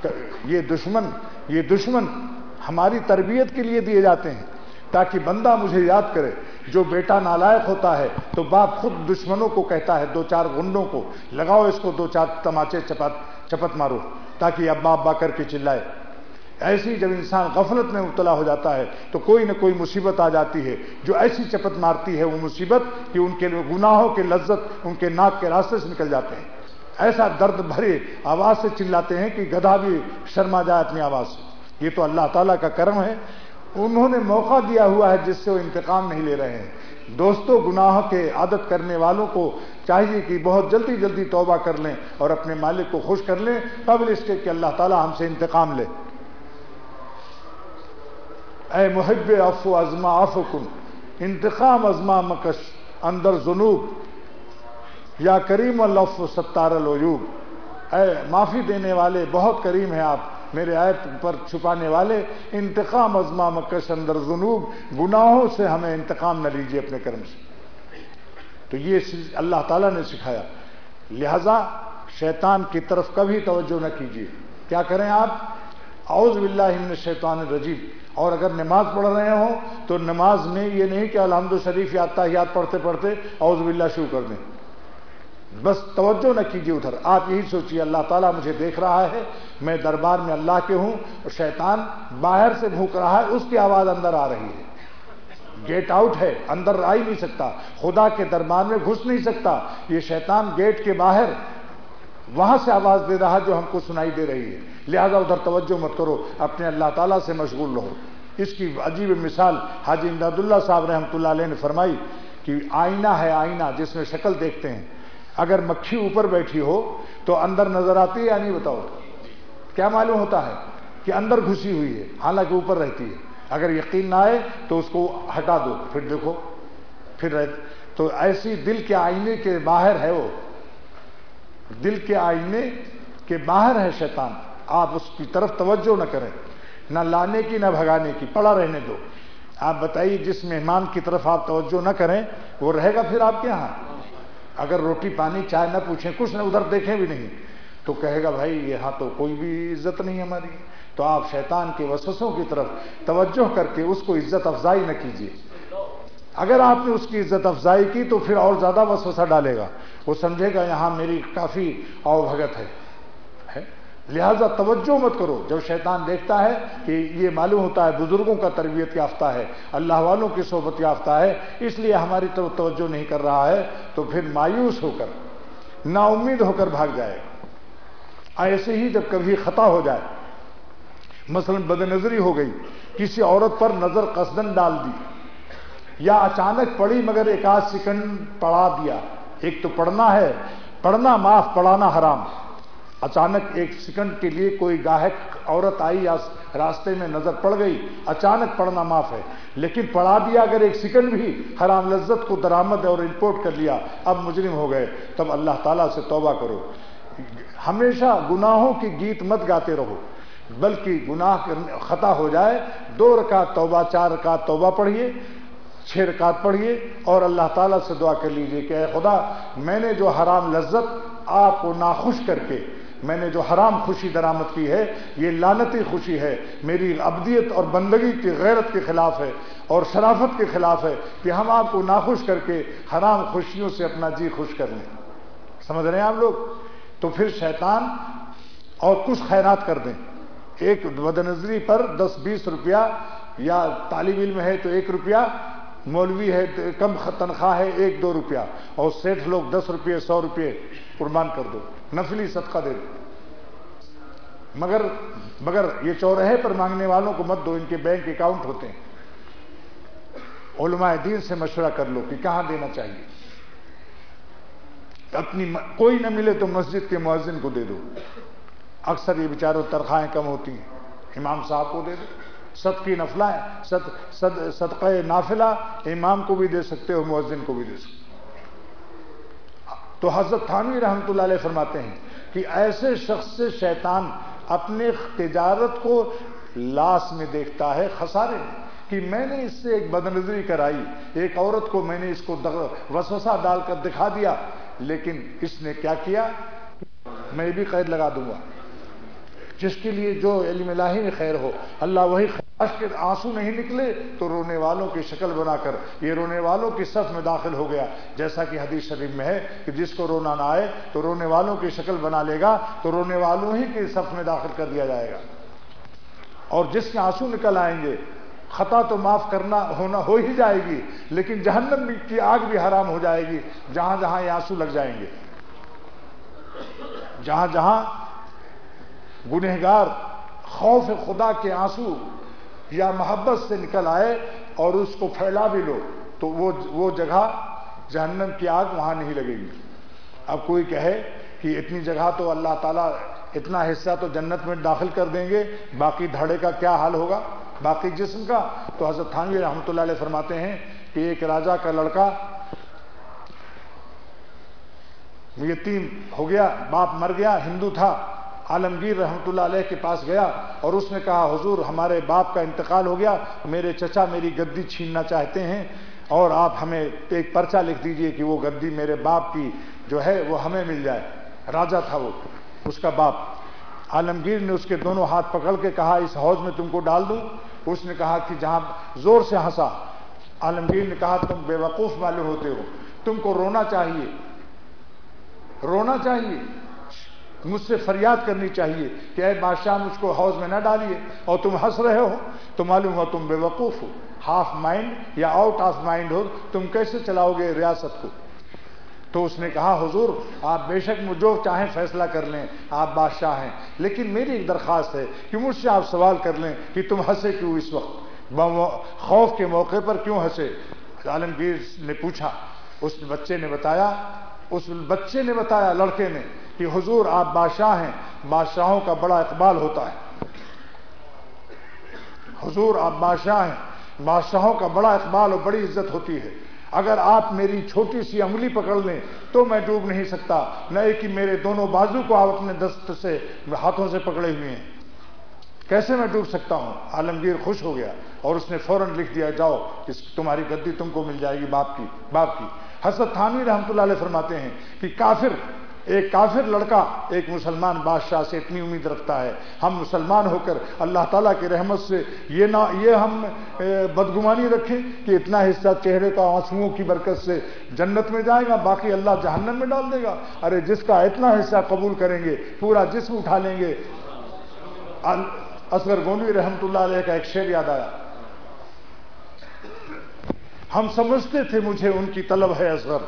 یہ دشمن یہ دشمن ہماری تربیت کے لیے دیے جاتے ہیں تاکہ بندہ مجھے یاد کرے۔ جو بیٹا نالائق ہوتا ہے تو باپ خود دشمنوں کو کہتا ہے، دو چار گنڈوں کو لگاؤ، اس کو دو چار تماچے چپت چپت مارو تاکہ ابا ابا کر کے چلائے۔ ایسی جب انسان غفلت میں مبتلا ہو جاتا ہے تو کوئی نہ کوئی مصیبت آ جاتی ہے جو ایسی چپت مارتی ہے وہ مصیبت کہ ان کے گناہوں کے لذت ان کے ناک کے راستے سے نکل جاتے ہیں، ایسا درد بھرے آواز سے چلاتے ہیں کہ گدھا بھی شرما جائے اپنی آواز سے۔ یہ تو اللہ تعالیٰ کا کرم ہے، انہوں نے موقع دیا ہوا ہے جس سے وہ انتقام نہیں لے رہے ہیں۔ دوستو، گناہ کے عادت کرنے والوں کو چاہیے کہ بہت جلدی جلدی توبہ کر لیں اور اپنے مالک کو خوش کر لیں قبل اس کے کہ اللہ تعالیٰ ہم سے انتقام لے۔ اے محب عفو ازما عفو کن، انتقام ازما مکش اندر ذنوب، یا کریم العفو ستار العیوب۔ اے معافی دینے والے بہت کریم ہیں آپ، میرے عیب پر چھپانے والے، انتقام ازما مکش اندر ذنوب، گناہوں سے ہمیں انتقام نہ لیجیے اپنے کرم سے۔ تو یہ اللہ تعالیٰ نے سکھایا، لہذا شیطان کی طرف کبھی توجہ نہ کیجیے۔ کیا کریں آپ؟ اعوذ باللہ من الشیطان الرجیم۔ اور اگر نماز پڑھ رہے ہوں تو نماز میں یہ نہیں کہ الحمد شریف یا تحیات پڑھتے پڑھتے اعوذ باللہ شروع کر دیں، بس توجہ نہ کیجیے ادھر۔ آپ یہی سوچیے اللہ تعالیٰ مجھے دیکھ رہا ہے، میں دربار میں اللہ کے ہوں، اور شیطان باہر سے بھونک رہا ہے، اس کی آواز اندر آ رہی ہے، گیٹ آؤٹ ہے، اندر آ ہی نہیں سکتا، خدا کے دربار میں گھس نہیں سکتا. یہ شیطان گیٹ کے باہر وہاں سے آواز دے رہا جو ہم کو سنائی دے رہی ہے. لہذا ادھر توجہ مت کرو، اپنے اللہ تعالیٰ سے مشغول رہو. اس کی عجیب مثال حاجی امداد اللہ صاحب رحمۃ اللہ علیہ نے فرمائی کہ آئینہ ہے، آئینہ جس میں شکل دیکھتے ہیں. اگر مکھی اوپر بیٹھی ہو تو اندر نظر آتی ہے یا نہیں؟ بتاؤ. کیا معلوم ہوتا ہے کہ اندر گھسی ہوئی ہے، حالانکہ اوپر رہتی ہے. اگر یقین نہ آئے تو اس کو ہٹا دو، پھر دیکھو پھر رہ. تو ایسی دل کے آئینے کے باہر ہے، وہ دل کے آئینے کے باہر ہے شیطان. آپ اس کی طرف توجہ نہ کریں، نہ لانے کی نہ بھگانے کی، پڑا رہنے دو. آپ بتائیے جس مہمان کی طرف آپ توجہ نہ کریں وہ رہے گا پھر آپ کے یہاں؟ اگر روٹی پانی چائے نہ پوچھیں، کچھ نہ ادھر دیکھیں بھی نہیں، تو کہے گا بھائی یہاں تو کوئی بھی عزت نہیں ہماری. تو آپ شیطان کے وسوسوں کی طرف توجہ کر کے اس کو عزت افزائی نہ کیجیے. اگر آپ نے اس کی عزت افزائی کی تو پھر اور زیادہ وسوسہ ڈالے گا. وہ سمجھے گا یہاں میری کافی آؤ بھگت ہے. لہذا توجہ مت کرو. جب شیطان دیکھتا ہے کہ یہ معلوم ہوتا ہے بزرگوں کا تربیت یافتہ ہے، اللہ والوں کی صحبت یافتہ ہے، اس لیے ہماری طرف توجہ نہیں کر رہا ہے، تو پھر مایوس ہو کر نا امید ہو کر بھاگ جائے. ایسے ہی جب کبھی خطا ہو جائے، مثلا بد نظری ہو گئی، کسی عورت پر نظر قصدن ڈال دی، یا اچانک پڑی مگر ایک آدھ سیکنڈ پڑھا دیا. ایک تو پڑھنا ہے، پڑھنا معاف، پڑھانا حرام. اچانک ایک سیکنڈ کے لیے کوئی گاہک عورت آئی یا راستے میں نظر پڑ گئی، اچانک پڑھنا معاف ہے، لیکن پڑھا دیا اگر ایک سیکنڈ بھی، حرام لذت کو درآمد اور امپورٹ کر لیا، اب مجرم ہو گئے. تب اللہ تعالیٰ سے توبہ کرو. ہمیشہ گناہوں کی گیت مت گاتے رہو، بلکہ گناہ خطا ہو جائے دو رکعت توبہ، چار رکعت توبہ پڑھیے، چھ رکعت پڑھیے، اور اللہ تعالیٰ سے دعا کر لیجئے کہ اے خدا، میں نے جو حرام لذت آپ کو ناخوش کر کے میں نے جو حرام خوشی درآمد کی ہے، یہ لعنتی خوشی ہے، میری عبدیت اور بندگی کی غیرت کے خلاف ہے اور شرافت کے خلاف ہے کہ ہم آپ کو ناخوش کر کے حرام خوشیوں سے اپنا جی خوش کر لیں. سمجھ رہے ہیں آپ لوگ؟ تو پھر شیطان اور کچھ خیرات کر دیں. ایک بد نظری پر دس بیس روپیہ، یا طالب علم ہے تو ایک روپیہ، مولوی ہے تو کم تنخواہ ہے ایک دو روپیہ، اور سیٹھ لوگ دس روپئے سو روپئے قربان کر دو، نفلی صدقہ دے دو. مگر مگر یہ چوراہے پر مانگنے والوں کو مت دو، ان کے بینک اکاؤنٹ ہوتے ہیں. علماء دین سے مشورہ کر لو کہ کہاں دینا چاہیے. اپنی کوئی نہ ملے تو مسجد کے مؤذن کو دے دو. اکثر یہ بیچاروں تنخواہیں کم ہوتی ہیں، امام صاحب کو دے دو. صدقہ نفلہ ہے، صد صد صدقہ نافلہ امام کو بھی دے سکتے ہو، مؤذن کو بھی دے سکتے ہو. تو حضرت تھانوی رحمۃ اللہ علیہ فرماتے ہیں کہ ایسے شخص سے شیطان اپنے تجارت کو لاس میں دیکھتا ہے، خسارے میں، کہ میں نے اس سے ایک بدنظری کرائی، ایک عورت کو میں نے اس کو وسوسہ ڈال کر دکھا دیا، لیکن اس نے کیا کیا، میں بھی قید لگا دوں گا. جس کے لیے جو علم الہی میں خیر ہو، اللہ وہی خیر کے آنسو نہیں نکلے تو رونے والوں کی شکل بنا کر یہ رونے والوں کی صف میں داخل ہو گیا. جیسا کہ حدیث شریف میں ہے کہ جس کو رونا نہ آئے تو رونے والوں کی شکل بنا لے گا تو رونے والوں ہی کی صف میں داخل کر دیا جائے گا. اور جس کے آنسو نکل آئیں گے، خطا تو معاف کرنا ہونا ہو ہی جائے گی، لیکن جہنم کی آگ بھی حرام ہو جائے گی جہاں جہاں یہ آنسو لگ جائیں گے. جہاں جہاں گنہگار خوف خدا کے آنسو یا محبت سے نکل آئے اور اس کو پھیلا بھی لو تو وہ وہ جگہ جہنم کی آگ وہاں نہیں لگے گی. اب کوئی کہے کہ اتنی جگہ تو اللہ تعالیٰ اتنا حصہ تو جنت میں داخل کر دیں گے، باقی دھڑے کا کیا حال ہوگا، باقی جسم کا؟ تو حضرت تھانوی رحمۃ اللہ علیہ فرماتے ہیں کہ ایک راجا کا لڑکا یتیم ہو گیا، باپ مر گیا، ہندو تھا. عالمگیر رحمۃ اللہ علیہ کے پاس گیا اور اس نے کہا حضور ہمارے باپ کا انتقال ہو گیا، میرے چچا میری گدی چھیننا چاہتے ہیں اور آپ ہمیں ایک پرچہ لکھ دیجئے کہ وہ گدی میرے باپ کی جو ہے وہ ہمیں مل جائے. راجا تھا وہ، اس کا باپ. عالمگیر نے اس کے دونوں ہاتھ پکڑ کے کہا اس حوض میں تم کو ڈال دوں؟ اس نے کہا کہ جہاں زور سے ہنسا. عالمگیر نے کہا تم بے وقوف والے ہوتے ہو، تم کو رونا چاہیے، رونا چاہیے. مجھ سے فریاد کرنی چاہیے کہ اے بادشاہ مجھ کو حوض میں نہ ڈالیے، اور تم ہنس رہے ہو تو معلوم ہو تم بے وقوف ہو، ہاف مائنڈ یا آؤٹ آف مائنڈ ہو، تم کیسے چلاؤ گے ریاست کو؟ تو اس نے کہا حضور آپ بے شک جو چاہیں فیصلہ کر لیں، آپ بادشاہ ہیں، لیکن میری ایک درخواست ہے کہ مجھ سے آپ سوال کر لیں کہ تم ہنسے کیوں اس وقت، خوف کے موقع پر کیوں ہنسے؟ عالمگیر نے پوچھا، اس بچے نے بتایا اس بچے نے بتایا لڑکے نے کہ حضور آپ بادشاہ ہیں، بادشاہوں کا بڑا اقبال ہوتا ہے، حضور آپ بادشاہ ہیں، بادشاہوں کا بڑا اقبال اور بڑی عزت ہوتی ہے، اگر آپ میری چھوٹی سی انگلی پکڑ لیں تو میں ڈوب نہیں سکتا، نہ کہ میرے دونوں بازو کو آپ اپنے دست سے ہاتھوں سے پکڑے ہوئے ہیں، کیسے میں ڈوب سکتا ہوں؟ عالمگیر خوش ہو گیا اور اس نے فوراً لکھ دیا جاؤ اس تمہاری گدی تم کو مل جائے گی باپ کی باپ کی حضرت تھانوی رحمۃ اللہ علیہ فرماتے ہیں کہ کافر ایک کافر لڑکا ایک مسلمان بادشاہ سے اتنی امید رکھتا ہے، ہم مسلمان ہو کر اللہ تعالیٰ کی رحمت سے یہ نہ یہ ہم بدگمانی رکھیں کہ اتنا حصہ چہرے کا آنسوؤں کی برکت سے جنت میں جائے گا، باقی اللہ جہنم میں ڈال دے گا۔ ارے جس کا اتنا حصہ قبول کریں گے پورا جسم اٹھا لیں گے۔ اصغر گونڈوی رحمۃ اللہ علیہ کا ایک شعر یاد آیا، ہم سمجھتے تھے مجھے ان کی طلب ہے اصغر،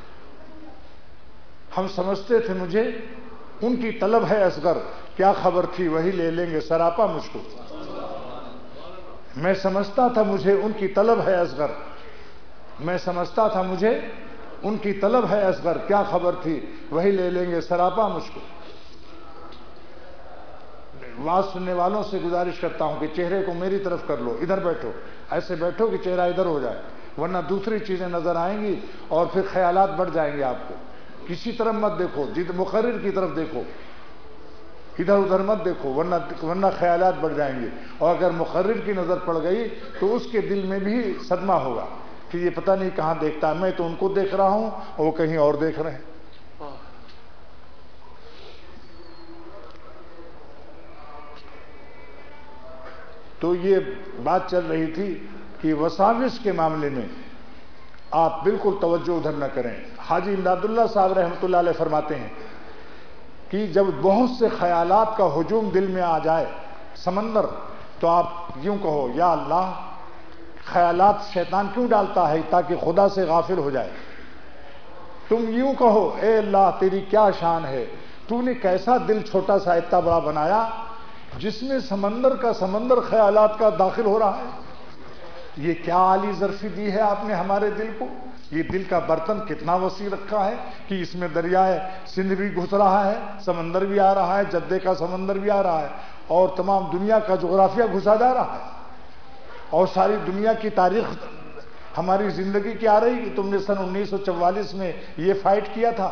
ہم سمجھتے تھے مجھے ان کی طلب ہے اصغر، کیا خبر تھی وہی لے لیں گے سراپا مجھ کو۔ میں سمجھتا تھا مجھے ان کی طلب ہے اصغر، میں سمجھتا تھا مجھے ان کی طلب ہے اصغر، کیا خبر تھی وہی لے لیں گے سراپا مجھ کو۔ واز سننے والوں سے گزارش کرتا ہوں کہ چہرے کو میری طرف کر لو، ادھر بیٹھو، ایسے بیٹھو کہ چہرہ ادھر ہو جائے، ورنہ دوسری چیزیں نظر آئیں گی اور پھر خیالات بڑھ جائیں گے آپ کو۔ کسی طرف مت دیکھو، جد مقرر کی طرف دیکھو، ادھر ادھر مت دیکھو، ورنہ ورنہ خیالات بڑھ جائیں گے، اور اگر مقرر کی نظر پڑ گئی تو اس کے دل میں بھی صدمہ ہوگا کہ یہ پتہ نہیں کہاں دیکھتا ہے، میں تو ان کو دیکھ رہا ہوں اور وہ کہیں اور دیکھ رہے ہیں۔ تو یہ بات چل رہی تھی کہ وساوس کے معاملے میں آپ بالکل توجہ ادھر نہ کریں۔ حاجی امداد اللہ صاحب رحمۃ اللہ علیہ فرماتے ہیں کہ جب بہت سے خیالات کا ہجوم دل میں آ جائے سمندر، تو آپ یوں کہو یا اللہ، خیالات شیطان کیوں ڈالتا ہے؟ تاکہ خدا سے غافل ہو جائے۔ تم یوں کہو اے اللہ تیری کیا شان ہے، تو نے کیسا دل چھوٹا سا اتنا بڑا بنایا جس میں سمندر کا سمندر خیالات کا داخل ہو رہا ہے۔ یہ کیا عالی ظرفی دی ہے آپ نے ہمارے دل کو، یہ دل کا برتن کتنا وسیع رکھا ہے کہ اس میں دریائے سندھ بھی گھس رہا ہے، سمندر بھی آ رہا ہے، جدے کا سمندر بھی آ رہا ہے، اور تمام دنیا کا جغرافیہ گھسا جا رہا ہے، اور ساری دنیا کی تاریخ ہماری زندگی کی آ رہی کہ تم نے سن انیس سو چوالیس میں یہ فائٹ کیا تھا،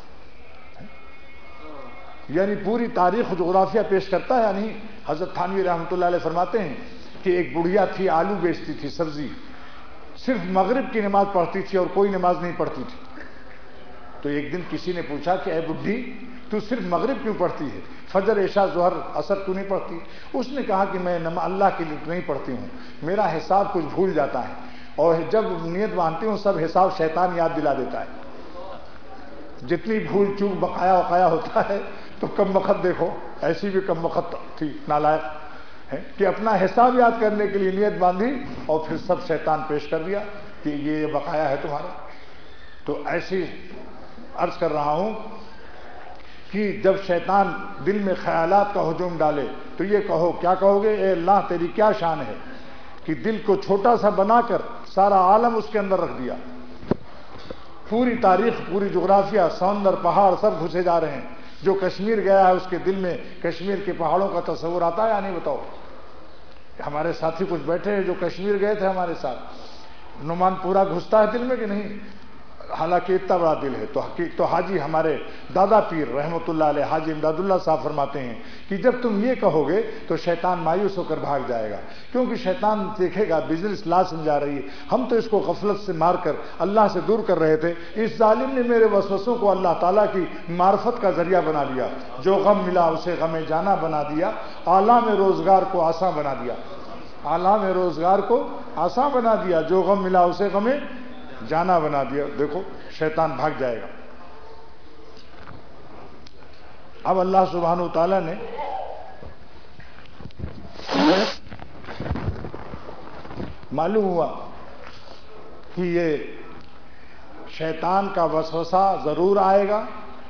یعنی پوری تاریخ جغرافیہ پیش کرتا ہے یا نہیں۔ حضرت تھانوی رحمۃ اللہ علیہ فرماتے ہیں کہ ایک بڑھیا تھی، آلو بیچتی تھی، سبزی، صرف مغرب کی نماز پڑھتی تھی اور کوئی نماز نہیں پڑھتی تھی۔ تو ایک دن کسی نے پوچھا کہ اے بڈھی تو صرف مغرب کیوں پڑھتی ہے، فجر عشاء ظہر عصر کیوں نہیں پڑھتی؟ اس نے کہا کہ میں اللہ کے لیے نہیں پڑھتی ہوں، میرا حساب کچھ بھول جاتا ہے، اور جب نیت باندھتی ہوں سب حساب شیطان یاد دلا دیتا ہے، جتنی بھول چوک بقایا وقایا ہوتا ہے۔ تو کم وقت دیکھو، ایسی بھی کم وقت تھی نالائق ہے کہ اپنا حساب یاد کرنے کے لیے نیت باندھی اور پھر سب شیطان پیش کر دیا کہ یہ بقایا ہے تمہارا۔ تو ایسی عرض کر رہا ہوں کہ جب شیطان دل میں خیالات کا ہجوم ڈالے تو یہ کہو، کیا کہو گے؟ اے اللہ تیری کیا شان ہے کہ دل کو چھوٹا سا بنا کر سارا عالم اس کے اندر رکھ دیا، پوری تاریخ، پوری جغرافیہ، سمندر، پہاڑ سب گھسے جا رہے ہیں۔ جو کشمیر گیا ہے اس کے دل میں کشمیر کے پہاڑوں کا تصور آتا ہے یا نہیں بتاؤ؟ ہمارے ساتھی کچھ بیٹھے ہیں جو کشمیر گئے تھے ہمارے ساتھ، نعمان پورا گھستا ہے دل میں کہ نہیں؟ حالانکہ اتنا بڑا دل ہے۔ تو حقیقت تو حاجی ہمارے دادا پیر رحمۃ اللہ علیہ حاجی امداد اللہ صاحب فرماتے ہیں کہ جب تم یہ کہو گے تو شیطان مایوس ہو کر بھاگ جائے گا، کیونکہ شیطان دیکھے گا بزنس لا سمجھا رہی ہے، ہم تو اس کو غفلت سے مار کر اللہ سے دور کر رہے تھے، اس ظالم نے میرے وسوسوں کو اللہ تعالیٰ کی معرفت کا ذریعہ بنا لیا، جو غم ملا اسے غم جانا بنا دیا، اعلیٰ میں روزگار کو آسان بنا دیا، اعلیٰ میں روزگار کو آسان بنا دیا، جو غم ملا اسے غم جانا بنا دیا۔ دیکھو شیطان بھاگ جائے گا۔ اب اللہ سبحانہ و تعالیٰ نے معلوم ہوا کہ یہ شیطان کا وسوسہ ضرور آئے گا،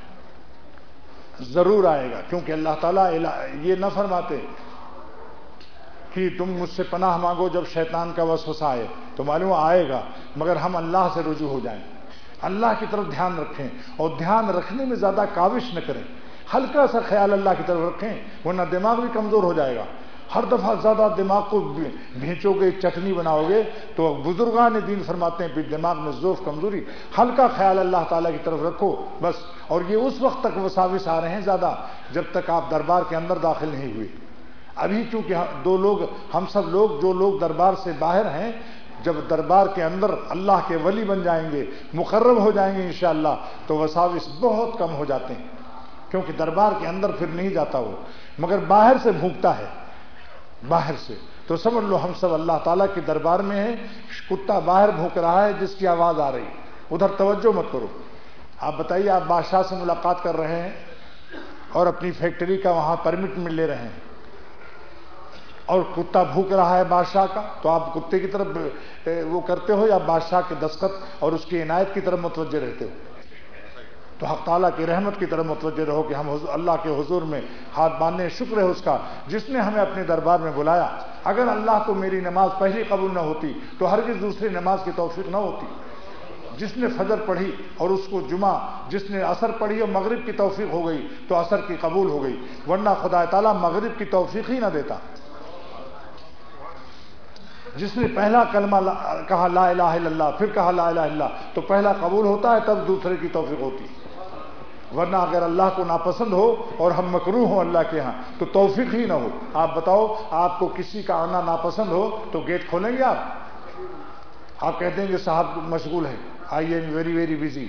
ضرور آئے گا، کیونکہ اللہ تعالیٰ یہ نہ فرماتے کہ تم مجھ سے پناہ مانگو جب شیطان کا وسوسہ آئے، تو معلوم آئے گا، مگر ہم اللہ سے رجوع ہو جائیں، اللہ کی طرف دھیان رکھیں، اور دھیان رکھنے میں زیادہ کاوش نہ کریں، ہلکا سا خیال اللہ کی طرف رکھیں، ورنہ دماغ بھی کمزور ہو جائے گا۔ ہر دفعہ زیادہ دماغ کو بھینچو گے، چٹنی بناؤ گے، تو بزرگان دین فرماتے ہیں پھر دماغ میں ضعف، کمزوری، ہلکا خیال اللہ تعالیٰ کی طرف رکھو بس۔ اور یہ اس وقت تک وساوس آ رہے ہیں زیادہ جب تک آپ دربار کے اندر داخل نہیں ہوئے۔ ابھی چونکہ دو لوگ، ہم سب لوگ جو لوگ دربار سے باہر ہیں، جب دربار کے اندر اللہ کے ولی بن جائیں گے، مقرب ہو جائیں گے انشاءاللہ، تو وساوس بہت کم ہو جاتے ہیں، کیونکہ دربار کے اندر پھر نہیں جاتا وہ، مگر باہر سے بھونکتا ہے، باہر سے۔ تو سمجھ لو ہم سب اللہ تعالیٰ کے دربار میں ہیں، کتا باہر بھونک رہا ہے جس کی آواز آ رہی، ادھر توجہ مت کرو۔ آپ بتائیے، آپ بادشاہ سے ملاقات کر رہے ہیں اور اپنی فیکٹری کا وہاں پرمٹ میں لے رہے ہیں، اور کتا بھوک رہا ہے بادشاہ کا، تو آپ کتے کی طرف وہ کرتے ہو یا بادشاہ کے دستخط اور اس کی عنایت کی طرف متوجہ رہتے ہو؟ تو حق تعالیٰ کی رحمت کی طرف متوجہ رہو کہ ہم اللہ کے حضور میں ہاتھ باندھیں۔ شکر ہے اس کا جس نے ہمیں اپنے دربار میں بلایا۔ اگر اللہ کو میری نماز پہلی قبول نہ ہوتی تو ہرگز دوسری نماز کی توفیق نہ ہوتی۔ جس نے فجر پڑھی اور اس کو جمعہ، جس نے عصر پڑھی اور مغرب کی توفیق ہو گئی تو عصر کی قبول ہو گئی، ورنہ خدا تعالیٰ مغرب کی توفیق ہی نہ دیتا۔ جس نے پہلا کلمہ کہا لا الہ الا اللہ، پھر کہا لا الہ الا اللہ، تو پہلا قبول ہوتا ہے، تب دوسرے کی توفیق ہوتی۔ ورنہ اگر اللہ کو ناپسند ہو اور ہم مکروہ ہوں اللہ کے ہاں تو توفیق ہی نہ ہو۔ آپ بتاؤ، آپ کو کسی کا آنا ناپسند ہو تو گیٹ کھولیں گے آپ؟ آپ کہتے ہیں کہ صاحب مشغول ہے، I am very very busy.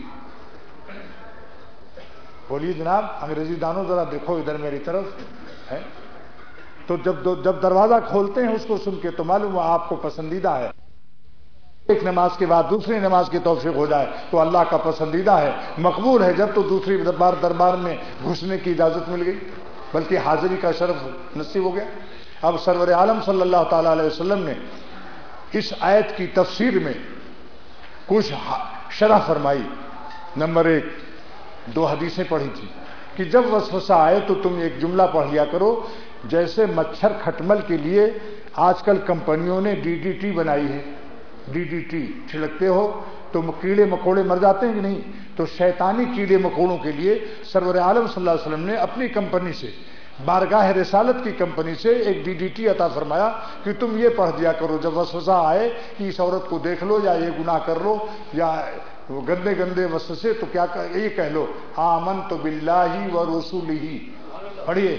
بولیے جناب، انگریزی دانوں ذرا دیکھو ادھر میری طرف ہے، تو جب جب دروازہ کھولتے ہیں اس کو سن کے تو معلوم ہوا آپ کو پسندیدہ ہے۔ ایک نماز کے بعد دوسری نماز کی توفیق ہو جائے تو اللہ کا پسندیدہ ہے، مقبول ہے۔ جب تو دوسری بار دربار میں گھسنے کی اجازت مل گئی، بلکہ حاضری کا شرف نصیب ہو گیا۔ اب سرور عالم صلی اللہ تعالی علیہ وسلم نے اس آیت کی تفسیر میں کچھ شرح فرمائی۔ نمبر ایک، دو حدیثیں پڑھی تھی کہ جب وسوسہ آئے تو تم ایک جملہ پڑھ لیا کرو، جیسے مچھر کھٹمل کے لیے آج کل کمپنیوں نے ڈی ڈی ٹی بنائی ہے، ڈی ڈی ٹی چھڑکتے ہو تو کیڑے مکوڑے مر جاتے ہیں کہ نہیں، تو شیطانی کیڑے مکوڑوں کے لیے سرور عالم صلی اللہ علیہ وسلم نے اپنی کمپنی سے، بارگاہ رسالت کی کمپنی سے ایک ڈی ڈی ٹی عطا فرمایا کہ تم یہ پڑھ دیا کرو جب وسوسہ آئے کہ اس عورت کو دیکھ لو یا یہ گناہ کر لو یا گندے گندے وسوسے، تو کیا یہ کہہ لو آمنت باللہ و رسولہ۔ پڑھیے،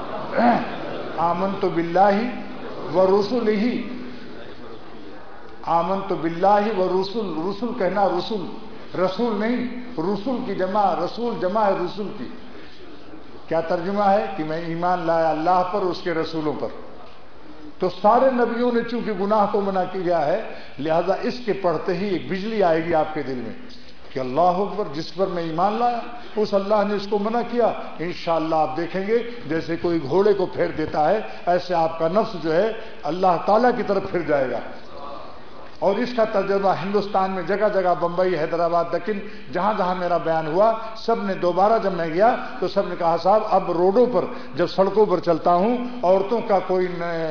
آمنت باللہ و رسولہ، آمنت باللہ و رسول، رسول کہنا رسول، رسول نہیں، رسول کی جمع، رسول جمع ہے رسول کی۔ کیا ترجمہ ہے کہ میں ایمان لایا اللہ پر، اس کے رسولوں پر۔ تو سارے نبیوں نے چونکہ گناہ کو منع کیا ہے، لہذا اس کے پڑھتے ہی ایک بجلی آئے گی آپ کے دل میں کہ اللہ اکبر، جس پر میں ایمان لایا اس اللہ نے اس کو منع کیا۔ انشاءاللہ آپ دیکھیں گے جیسے کوئی گھوڑے کو پھیر دیتا ہے، ایسے آپ کا نفس جو ہے اللہ تعالیٰ کی طرف پھر جائے گا۔ اور اس کا تجربہ ہندوستان میں جگہ جگہ، بمبئی، حیدرآباد، دکن، جہاں جہاں میرا بیان ہوا، سب نے دوبارہ جب میں گیا تو سب نے کہا صاحب اب روڈوں پر جب سڑکوں پر چلتا ہوں، عورتوں کا کوئی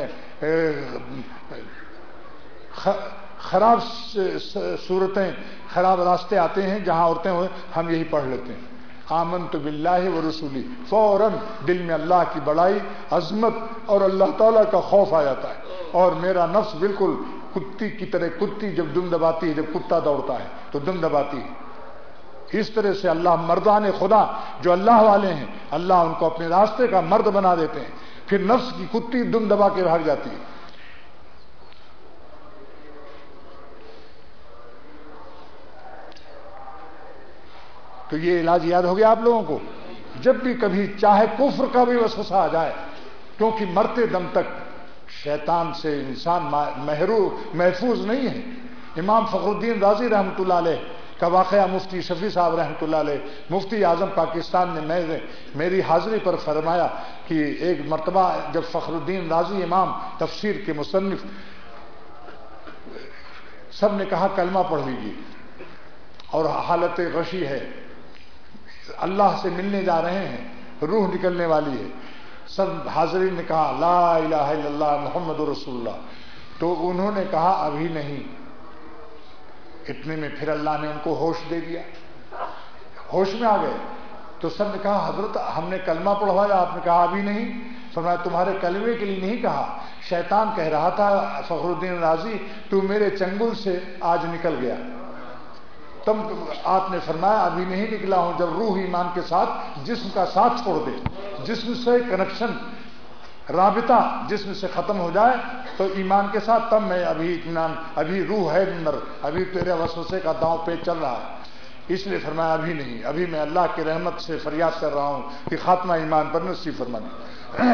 خراب صورتیں، خراب راستے آتے ہیں جہاں عورتیں ہوئے، ہم یہی پڑھ لیتے ہیں آمنت باللہ و رسولی، فوراً دل میں اللہ کی بڑائی، عظمت اور اللہ تعالیٰ کا خوف آ جاتا ہے، اور میرا نفس بالکل کتی کی طرح، کتی جب دم دباتی ہے، جب کتا دوڑتا ہے تو دم دباتی ہے، اس طرح سے اللہ مردان خدا جو اللہ والے ہیں، اللہ ان کو اپنے راستے کا مرد بنا دیتے ہیں، پھر نفس کی کتی دم دبا کے بھاگ جاتی ہے۔ تو یہ علاج یاد ہو گیا آپ لوگوں کو؟ جب بھی کبھی چاہے کفر کا بھی وسوسہ آ جائے، کیونکہ مرتے دم تک شیطان سے انسان محرو محفوظ نہیں ہے۔ امام فخر الدین رازی رحمۃ اللہ علیہ کا واقعہ مفتی شفیع صاحب رحمۃ اللہ علیہ مفتی اعظم پاکستان نے میں میری حاضری پر فرمایا کہ ایک مرتبہ جب فخر الدین رازی امام تفسیر کے مصنف سب نے کہا کلمہ پڑھ لیجیے اور حالت غشی ہے، اللہ سے ملنے جا رہے ہیں، روح نکلنے والی ہے، سب حاضرین نے کہا لا الہ الا اللہ محمد رسول اللہ، تو انہوں نے کہا ابھی نہیں، اتنے میں پھر اللہ نے ان کو ہوش دے دیا، ہوش میں آ گئے، تو سب نے کہا حضرت ہم نے کلمہ پڑھوایا، آپ نے کہا ابھی نہیں، فرمایا تمہارے کلمے کے لیے نہیں کہا، شیطان کہہ رہا تھا فخر الدین رازی تو میرے چنگل سے آج نکل گیا، تم آپ نے فرمایا ابھی نہیں نکلا ہوں، جب روح ایمان کے ساتھ جسم کا ساتھ چھوڑ دے، جسم سے کنیکشن رابطہ جسم سے ختم ہو جائے تو ایمان کے ساتھ، تب میں ابھی اطمینان، ابھی روح ہے اندر، ابھی تیرے وسوسے کا داؤں پہ چل رہا ہے، اس لیے فرمایا ابھی نہیں، ابھی میں اللہ کی رحمت سے فریاد کر رہا ہوں کہ خاتمہ ایمان پر نصیب فرما دے۔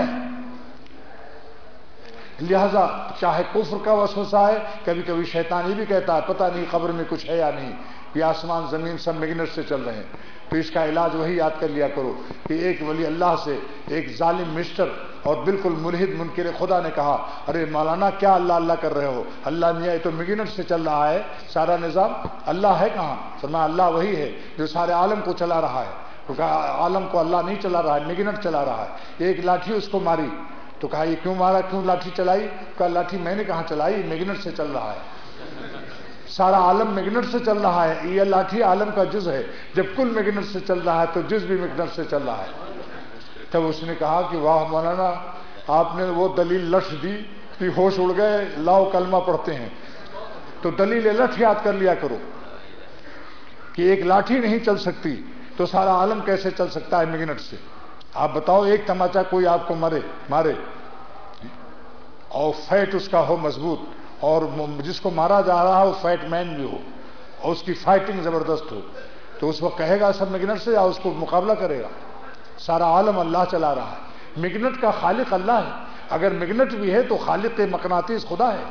لہذا چاہے کفر کا وسوسہ ہے، کبھی کبھی شیطان یہ بھی کہتا ہے پتہ نہیں قبر میں کچھ ہے یا نہیں، یہ آسمان زمین سب میگنیٹ سے چل رہے ہیں، تو اس کا علاج وہی یاد کر لیا کرو کہ ایک ولی اللہ سے ایک ظالم مسٹر اور بالکل ملحد منکر خدا نے کہا ارے مولانا کیا اللہ اللہ کر رہے ہو، اللہ میاں یہ تو میگنیٹ سے چل رہا ہے سارا نظام، اللہ ہے کہاں؟ فرمایا اللہ وہی ہے جو سارے عالم کو چلا رہا ہے، تو کہا عالم کو اللہ نہیں چلا رہا ہے، میگنیٹ چلا رہا ہے، ایک لاٹھی اس کو ماری، تو کہا یہ کیوں مارا، کیوں لاٹھی چلائی؟ کہا لاٹھی میں نے کہاں چلائی، میگنیٹ سے چل رہا ہے، سارا عالم میگنیٹ سے چل رہا ہے، یہ لاٹھی عالم کا جز ہے، جب کل میگنیٹ سے چل رہا ہے تو جز بھی میگنیٹ سے چل رہا ہے۔ تب اس نے کہا کہ واہ مولانا آپ نے وہ دلیل لٹھ دی کہ ہوش اڑ گئے، لاؤ کلمہ پڑھتے ہیں، تو دلیل لٹھ یاد کر لیا کرو کہ ایک لاٹھی نہیں چل سکتی تو سارا عالم کیسے چل سکتا ہے میگنیٹ سے؟ آپ بتاؤ ایک تماچا کوئی آپ کو مارے مارے اور فیٹ اس کا ہو مضبوط، اور جس کو مارا جا رہا ہو فیٹ مین بھی ہو اور اس کی فائٹنگ زبردست ہو، تو اس وقت کہے گا سب میگنیٹ سے یا اس کو مقابلہ کرے گا؟ سارا عالم اللہ چلا رہا ہے، میگنیٹ کا خالق اللہ ہے، اگر میگنیٹ بھی ہے تو خالق مقناطیس خدا ہے،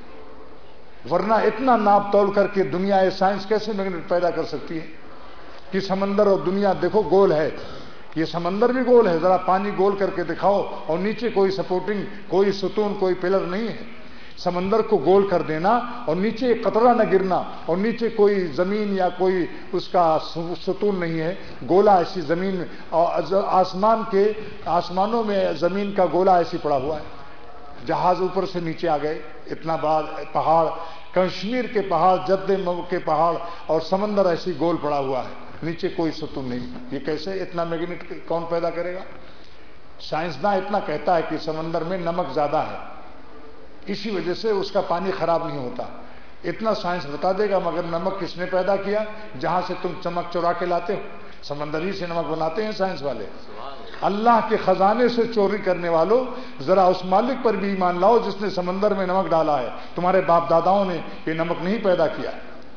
ورنہ اتنا ناپ تول کر کے دنیا سائنس کیسے میگنیٹ پیدا کر سکتی ہے کہ سمندر اور دنیا دیکھو گول ہے، یہ سمندر بھی گول ہے، ذرا پانی گول کر کے دکھاؤ اور نیچے کوئی سپورٹنگ کوئی ستون کوئی پلر نہیں ہے، سمندر کو گول کر دینا اور نیچے قطرہ نہ گرنا اور نیچے کوئی زمین یا کوئی اس کا ستون نہیں ہے، گولا ایسی زمین اور آسمان کے آسمانوں میں زمین کا گولا ایسی پڑا ہوا ہے، جہاز اوپر سے نیچے آ گئے، اتنا بڑا پہاڑ کشمیر کے پہاڑ جدے کے پہاڑ اور سمندر ایسی گول پڑا ہوا ہے، نیچے کوئی ستون نہیں، یہ کیسے اتنا میگنیٹ کون پیدا کرے گا؟ سائنسداں اتنا کہتا ہے کہ سمندر میں نمک زیادہ ہے، اسی وجہ سے اس کا پانی خراب نہیں ہوتا، اتنا سائنس بتا دے گا، مگر نمک کس نے پیدا کیا؟ جہاں سے تم چمک چورا کے لاتے ہو، سمندر ہی سے نمک بناتے ہیں سائنس والے۔ اللہ کے خزانے سے چوری کرنے والوں ذرا اس مالک پر بھی ایمان لاؤ جس نے سمندر میں نمک ڈالا ہے، تمہارے باپ داداؤں نے یہ نمک نہیں پیدا کیا۔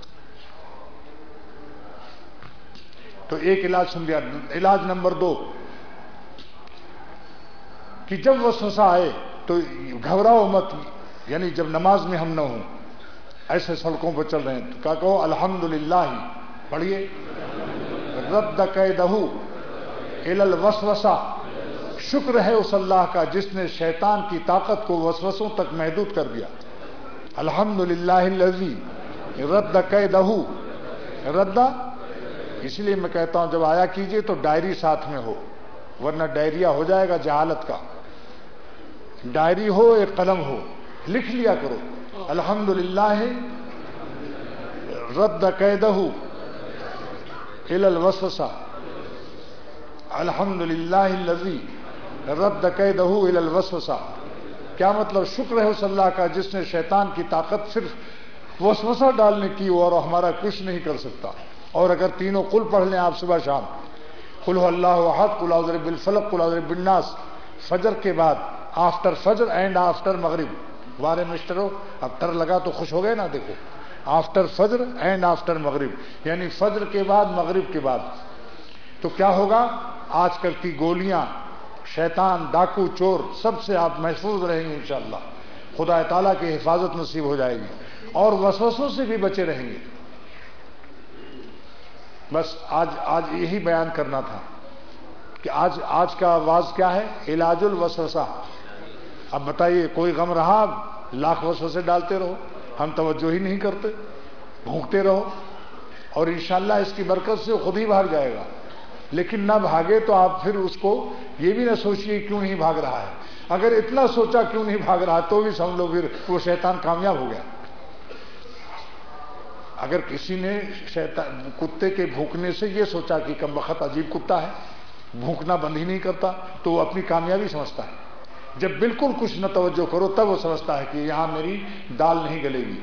تو ایک علاج سن لیا۔ علاج نمبر دو کہ جب وسوسہ آئے تو گھبراؤ مت، یعنی جب نماز میں ہم نہ ہوں، ایسے سڑکوں پر چل رہے ہیں تو کیا کہو الحمدللہ، پڑھیے رد قیدہ الی الوسوسہ، شکر ہے اس اللہ کا جس نے شیطان کی طاقت کو وسوسوں تک محدود کر دیا، الحمدللہ الذی رد قیدہ، رد اس لیے میں کہتا ہوں جب آیا کیجئے تو ڈائری ساتھ میں ہو، ورنہ ڈائریا ہو جائے گا جہالت کا، ڈائری ہو ایک قلم ہو، لکھ لیا کرو الحمدللہ رد قیدہ الی الوسوسہ، الحمدللہ الذی رد قیدہ الی الوسوسہ، کیا مطلب؟ شکر ہے اس اللہ کا جس نے شیطان کی طاقت صرف وسوسہ ڈالنے کی اور ہمارا کچھ نہیں کر سکتا۔ اور اگر تینوں قل پڑھ لیں آپ صبح شام، قل هو اللہ احد، قل اعوذ برب الفلق، قل اعوذ برب الناس، فجر کے بعد، آفٹر فجر اینڈ آفٹر مغرب، وارے مسٹرو اب ٹر لگا تو خوش ہو گئے نا، دیکھو آفٹر فجر اینڈ آفٹر مغرب، یعنی فجر کے بعد مغرب کے بعد، تو کیا ہوگا؟ آج کل کی گولیاں، شیطان، ڈاکو، چور، سب سے آپ محفوظ رہیں گے انشاءاللہ، خدا تعالیٰ کی حفاظت نصیب ہو جائے گی اور وسوسوں سے بھی بچے رہیں گے۔ بس آج آج یہی بیان کرنا تھا کہ آج آج کا آواز کیا ہے؟ علاج الوسوسہ. اب بتائیے کوئی غم رہا؟ لاکھ وسوسے ڈالتے رہو، ہم توجہ ہی نہیں کرتے، بھونکتے رہو، اور انشاءاللہ اس کی برکت سے خود ہی بھاگ جائے گا. لیکن نہ بھاگے تو آپ پھر اس کو یہ بھی نہ سوچیے کیوں نہیں بھاگ رہا ہے. اگر اتنا سوچا کیوں نہیں بھاگ رہا تو بھی سمجھ لو پھر وہ شیطان کامیاب ہو گیا. اگر کسی نے شیطان کتے کے بھونکنے سے یہ سوچا کہ کم وقت عجیب کتا ہے، بھونکنا بند ہی نہیں کرتا، تو وہ اپنی کامیابی سمجھتا ہے. جب بالکل کچھ نہ توجہ کرو تب وہ سمجھتا ہے کہ یہاں میری دال نہیں گلے گی.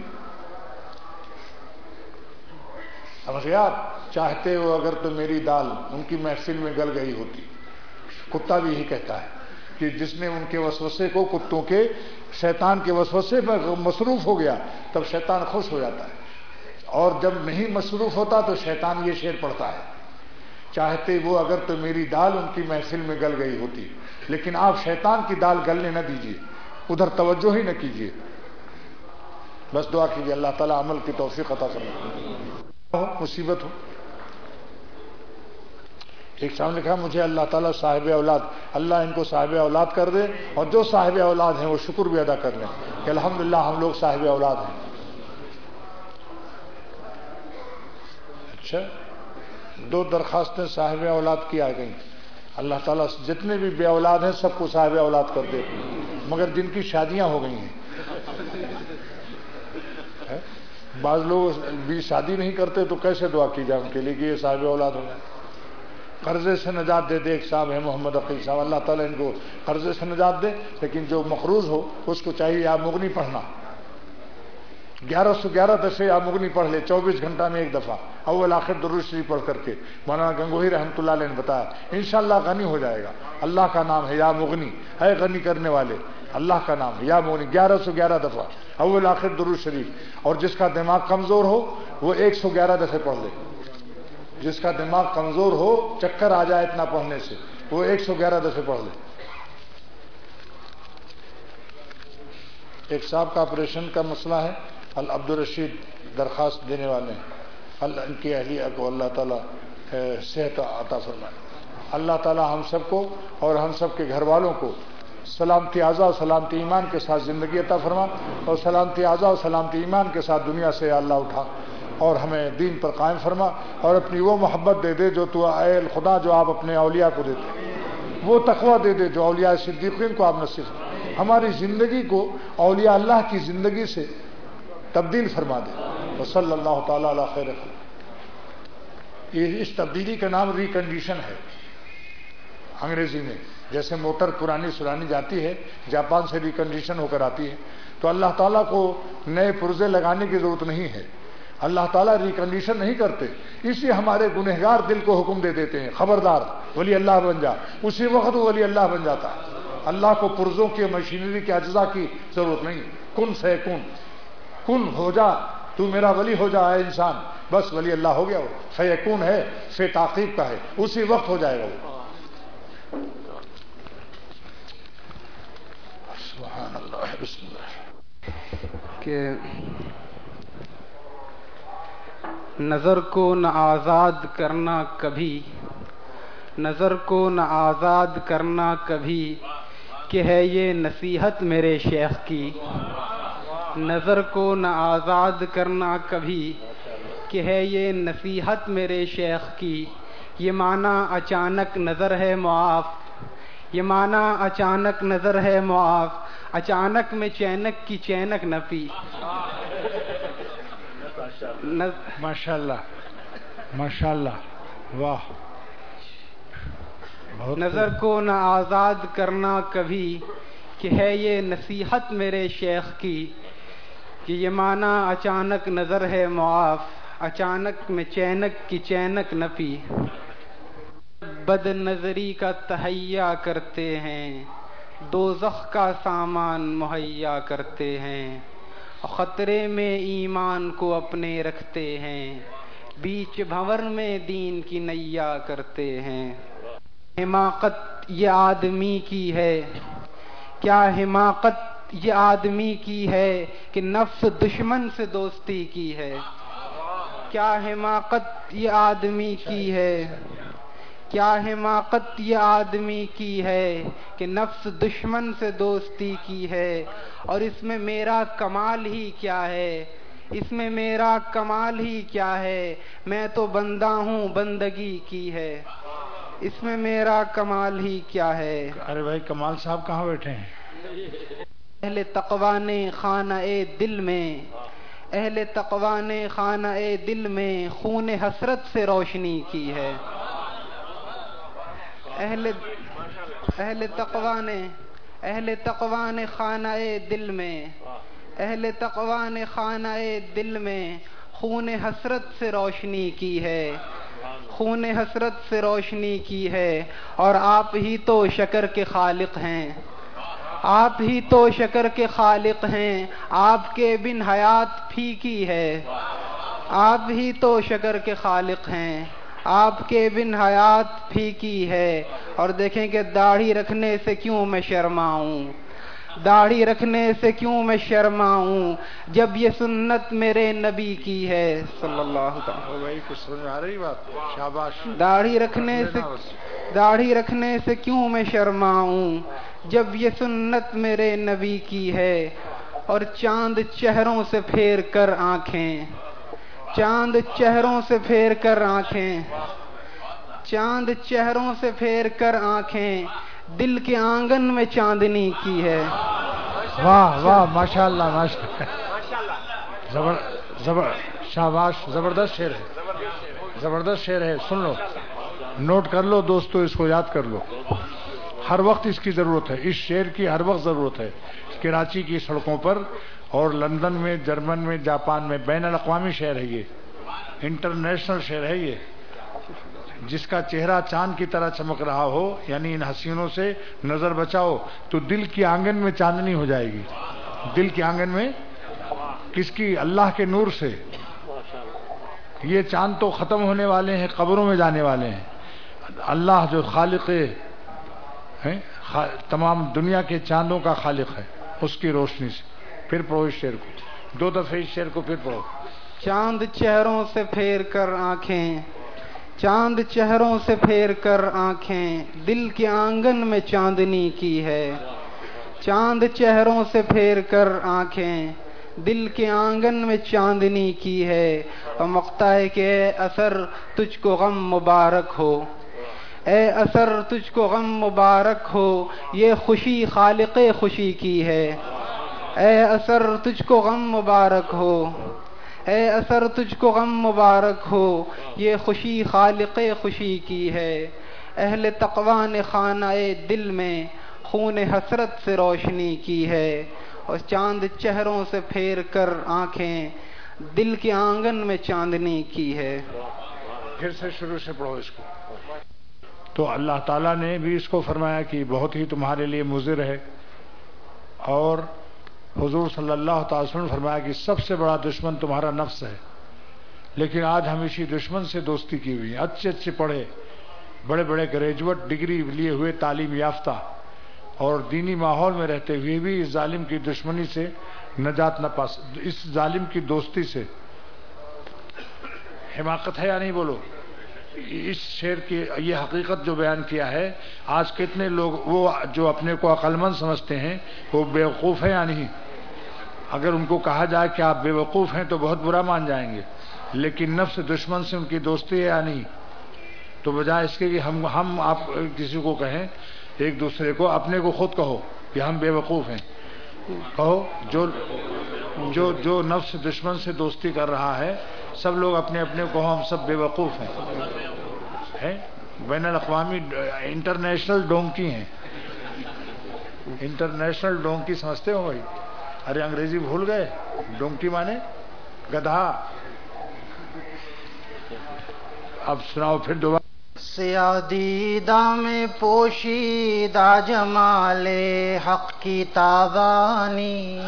سمجھ گیا آپ؟ چاہتے ہو اگر تو میری دال ان کی محفل میں گل گئی ہوتی. کتا بھی یہی کہتا ہے کہ جس نے ان کے وسوسے کو، کتوں کے شیطان کے وسوسے پر مصروف ہو گیا تب شیطان خوش ہو جاتا ہے، اور جب نہیں مصروف ہوتا تو شیطان یہ شعر پڑھتا ہے، چاہتے وہ اگر تو میری دال ان کی محفل میں گل گئی ہوتی. لیکن آپ شیطان کی دال گلنے نہ دیجیے، ادھر توجہ ہی نہ کیجیے. بس دعا کیجیے اللہ تعالیٰ عمل کی توفیق عطا فرمائے. مصیبت ہو، ایک صاحب نے کہا مجھے اللہ تعالیٰ صاحب اولاد، اللہ ان کو صاحب اولاد کر دے، اور جو صاحب اولاد ہیں وہ شکر بھی ادا کر لیں کہ الحمدللہ ہم لوگ صاحب اولاد ہیں. اچھا، دو درخواستیں صاحب اولاد کی آ گئیں. اللہ تعالیٰ جتنے بھی بے اولاد ہیں سب کو صاحب اولاد کر دے، مگر جن کی شادیاں ہو گئی ہیں. بعض لوگ بھی شادی نہیں کرتے تو کیسے دعا کی جائے ان کے لیے کہ یہ صاحب اولاد ہو جائے. قرضے سے نجات دے دے. ایک صاحب ہے محمد عقیل صاحب، اللہ تعالیٰ ان کو قرضے سے نجات دے، لیکن جو مقروض ہو اس کو چاہیے یا مغنی پڑھنا، گیارہ سو گیارہ دفعے یا مغنی پڑھ لے چوبیس گھنٹہ میں ایک دفعہ، اول آخر درود شریف پڑھ کر کے. مولانا گنگوہی رحمۃ اللہ علیہ نے بتایا انشاءاللہ غنی ہو جائے گا. اللہ کا نام ہے یا مغنی، ہے غنی کرنے والے، اللہ کا نام ہے یا مغنی. گیارہ سو گیارہ دفعہ اول آخر درود شریف. اور جس کا دماغ کمزور ہو وہ ایک سو گیارہ دفعے پڑھ لے. جس کا دماغ کمزور ہو، چکر آ جائے اتنا پڑھنے سے، وہ ایک سو گیارہ دفعے پڑھ لے. ایک صاحب کا آپریشن کا مسئلہ ہے، عبد الرشید درخواست دینے والے ہیں. اللہ ان کی اہلیہ کو اللہ تعالیٰ صحت عطا فرمائے. اللہ تعالیٰ ہم سب کو اور ہم سب کے گھر والوں کو سلامتی اعضا اور سلامتی ایمان کے ساتھ زندگی عطا فرما، اور سلامتی اعضا اور سلامتی ایمان کے ساتھ دنیا سے اللہ اٹھا، اور ہمیں دین پر قائم فرما، اور اپنی وہ محبت دے دے جو تو اے خدا جو آپ اپنے اولیاء کو دیتے، وہ تقویٰ دے دے جو اولیاء صدیقین کو آپ نصیب. ہماری زندگی کو اولیاء اللہ کی زندگی سے تبدیل فرما دے. وصلی اللہ تعالیٰ علی خیر خلق. یہ اس تبدیلی کا نام ریکنڈیشن ہے انگریزی میں. جیسے موٹر پرانی سرانی جاتی ہے، جاپان سے ریکنڈیشن ہو کر آتی ہے، تو اللہ تعالیٰ کو نئے پرزے لگانے کی ضرورت نہیں ہے. اللہ تعالیٰ ریکنڈیشن نہیں کرتے، اسی ہمارے گنہگار دل کو حکم دے دیتے ہیں خبردار ولی اللہ بن جا. اسی وقت وہ ولی اللہ بن جاتا ہے. اللہ کو پرزوں کی مشینری کے اجزاء کی ضرورت نہیں. کن فیکون، کن ہو جا، تو میرا ولی ہو جا اے انسان، بس ولی اللہ ہو گیا. وہ فیکون ہے، فی تعقیب کا ہے، اسی وقت ہو جائے گا وہ. سبحان اللہ. بسم اللہ. کہ نظر کو نہ آزاد کرنا کبھی، نظر کو نہ آزاد کرنا کبھی، کہ ہے یہ نصیحت میرے شیخ کی. نظر کو نہ آزاد کرنا کبھی، کہ ہے یہ نصیحت میرے شیخ کی. یہ معنی اچانک نظر ہے معاف، یہ معنی اچانک نظر ہے معاف، اچانک میں چینک کی چینک نفی. ماشاء اللہ ماشاء اللہ، واہ. نظر کو نہ آزاد کرنا کبھی، کہ ہے یہ نصیحت میرے شیخ کی. کہ یہ معنی اچانک نظر ہے معاف، اچانک میں چینک کی چینک نفی. بد نظری کا تہیا کرتے ہیں، دوزخ کا سامان مہیا کرتے ہیں. خطرے میں ایمان کو اپنے رکھتے ہیں، بیچ بھنور میں دین کی نیا کرتے ہیں. حماقت یہ آدمی کی ہے، کیا حماقت یہ آدمی کی ہے، کہ نفس دشمن سے دوستی کی ہے. کیا حماقت یہ آدمی کی ہے، کیا حماقت یہ آدمی کی ہے کہ نفس دشمن سے دوستی کی ہے، اور اس میں میرا کمال ہی کیا ہے، اس میں میرا کمال ہی کیا ہے، میں تو بندہ ہوں بندگی کی ہے، اس میں میرا کمال ہی کیا ہے۔ ارے بھائی کمال صاحب کہاں بیٹھے ہیں؟ اہل تقویٰ نے خانہ اے دل میں، اہل تقویٰ نے خانہ اے دل میں خون حسرت سے روشنی کی ہے۔ اہل اہل تقویٰ نے اہل تقویٰ نے خانہ اے دل میں، اہل تقویٰ نے خانہ اے دل میں خون حسرت سے روشنی کی ہے، خون حسرت سے روشنی کی ہے، اور آپ ہی تو شکر کے خالق ہیں، آپ ہی تو شکر کے خالق ہیں، آپ کے بن حیات پھیکی ہے، آپ ہی تو شکر کے خالق ہیں، آپ کے بن حیات پھیکی ہے۔ اور دیکھیں کہ داڑھی رکھنے سے کیوں میں شرماؤں، داڑھی رکھنے سے کیوں میں شرماؤں، جب یہ سنت میرے نبی کی ہے صلی اللہ تعالی۔ بھائی کچھ سمجھ میں آ رہی بات؟ شاباش۔ داڑھی رکھنے سے داڑھی رکھنے سے کیوں میں شرماؤں، جب یہ سنت میرے نبی کی ہے، اور چاند چہروں سے پھیر کر آنکھیں، چاند چہروں سے پھیر کر آنکھیں، چاند چہروں سے پھیر کر آنکھیں، دل کے آنگن میں چاندنی کی ہے۔ واہ واہ ماشاءاللہ ماشاءاللہ، زبر زبر شاباش، زبردست شعر ہے، زبردست شعر ہے، سن لو، نوٹ کر لو دوستو، اس کو یاد کر لو، ہر وقت اس کی ضرورت ہے، اس شعر کی ہر وقت ضرورت ہے، کراچی کی سڑکوں پر اور لندن میں، جرمن میں، جاپان میں، بین الاقوامی شعر ہے یہ، انٹرنیشنل شعر ہے یہ، جس کا چہرہ چاند کی طرح چمک رہا ہو، یعنی ان حسینوں سے نظر بچاؤ تو دل کی آنگن میں چاندنی ہو جائے گی، دل کے آنگن میں، کس کی؟ اللہ کے نور سے۔ یہ چاند تو ختم ہونے والے ہیں، قبروں میں جانے والے ہیں، اللہ جو خالق ہے، تمام دنیا کے چاندوں کا خالق ہے، اس کی روشنی سے۔ پھر پڑھو اس شعر کو، دو دفعہ اس شعر کو پھر پڑھو۔ چاند چہروں سے پھیر کر آنکھیں، چاند چہروں سے پھیر کر آنکھیں، دل کے آنگن میں چاندنی کی ہے، چاند چہروں سے پھیر کر آنکھیں، دل کے آنگن میں چاندنی کی ہے، اور مقتا ہے کہ اے اثر تجھ کو غم مبارک ہو، اے اثر تجھ کو غم مبارک ہو، یہ خوشی خالق خوشی کی ہے، اے اثر تجھ کو غم مبارک ہو، اے اثر تجھ کو غم مبارک ہو، یہ خوشی خالق خوشی کی ہے۔ اہل تقویٰ نے خانہ دل میں خون حسرت سے روشنی کی ہے، اور چاند چہروں سے پھیر کر آنکھیں، دل کے آنگن میں چاندنی کی ہے۔ پھر سے شروع سے پڑھو اس کو۔ تو اللہ تعالیٰ نے بھی اس کو فرمایا کہ بہت ہی تمہارے لیے مضر ہے، اور حضور صلی اللہ تعالی وسلم نے فرمایا کہ سب سے بڑا دشمن تمہارا نفس ہے، لیکن آج ہم اسی دشمن سے دوستی کی ہوئی، اچھے اچھے پڑھے، بڑے بڑے گریجویٹ ڈگری لیے ہوئے، تعلیم یافتہ، اور دینی ماحول میں رہتے ہوئے بھی اس ظالم کی دشمنی سے نجات نہ پا سکتے، اس ظالم کی دوستی سے۔ حماقت ہے یا نہیں بولو؟ اس شعر کی یہ حقیقت جو بیان کیا ہے، آج کتنے لوگ وہ جو اپنے کو عقل مند سمجھتے ہیں وہ بیوقوف ہے یا نہیں؟ اگر ان کو کہا جائے کہ آپ بیوقوف ہیں تو بہت برا مان جائیں گے، لیکن نفس دشمن سے ان کی دوستی ہے یا نہیں؟ تو بجائے اس کے کہ ہم ہم آپ کسی کو کہیں، ایک دوسرے کو، اپنے کو خود کہو کہ ہم بیوقوف ہیں، کہو جو جو جو نفس دشمن سے دوستی کر رہا ہے، سب لوگ اپنے اپنے کو ہم سب بیوقوف ہیں، ہے بین الاقوامی انٹرنیشنل ڈونکی ہیں، انٹرنیشنل ڈونکی سمجھتے ہو بھائی؟ ارے انگریزی بھول گئے؟ ڈونکی مانے گدھا۔ اب سناؤ پھر دوبارہ۔ سیاہ دیدہ میں پوشیدہ جمال حق کی تابانی،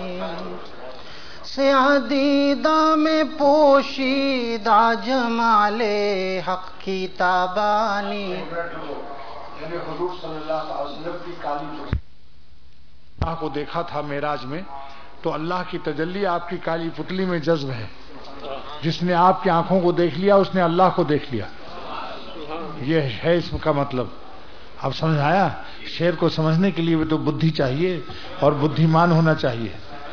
سیاہ دیدہ میں پوشیدہ جمال حق کی تابانی، حضور صلی اللہ علیہ وسلم کی کالی اللہ کو دیکھا تھا معراج میں، تو اللہ کی تجلی آپ کی کالی پتلی میں جذب ہے، جس نے آپ کی آنکھوں کو دیکھ لیا اس نے اللہ کو دیکھ لیا. یہ ہے اس کا مطلب. اب سمجھ آیا؟ شعر کو سمجھنے کے لیے بھی تو بدھی چاہیے اور بدھیمان ہونا چاہیے.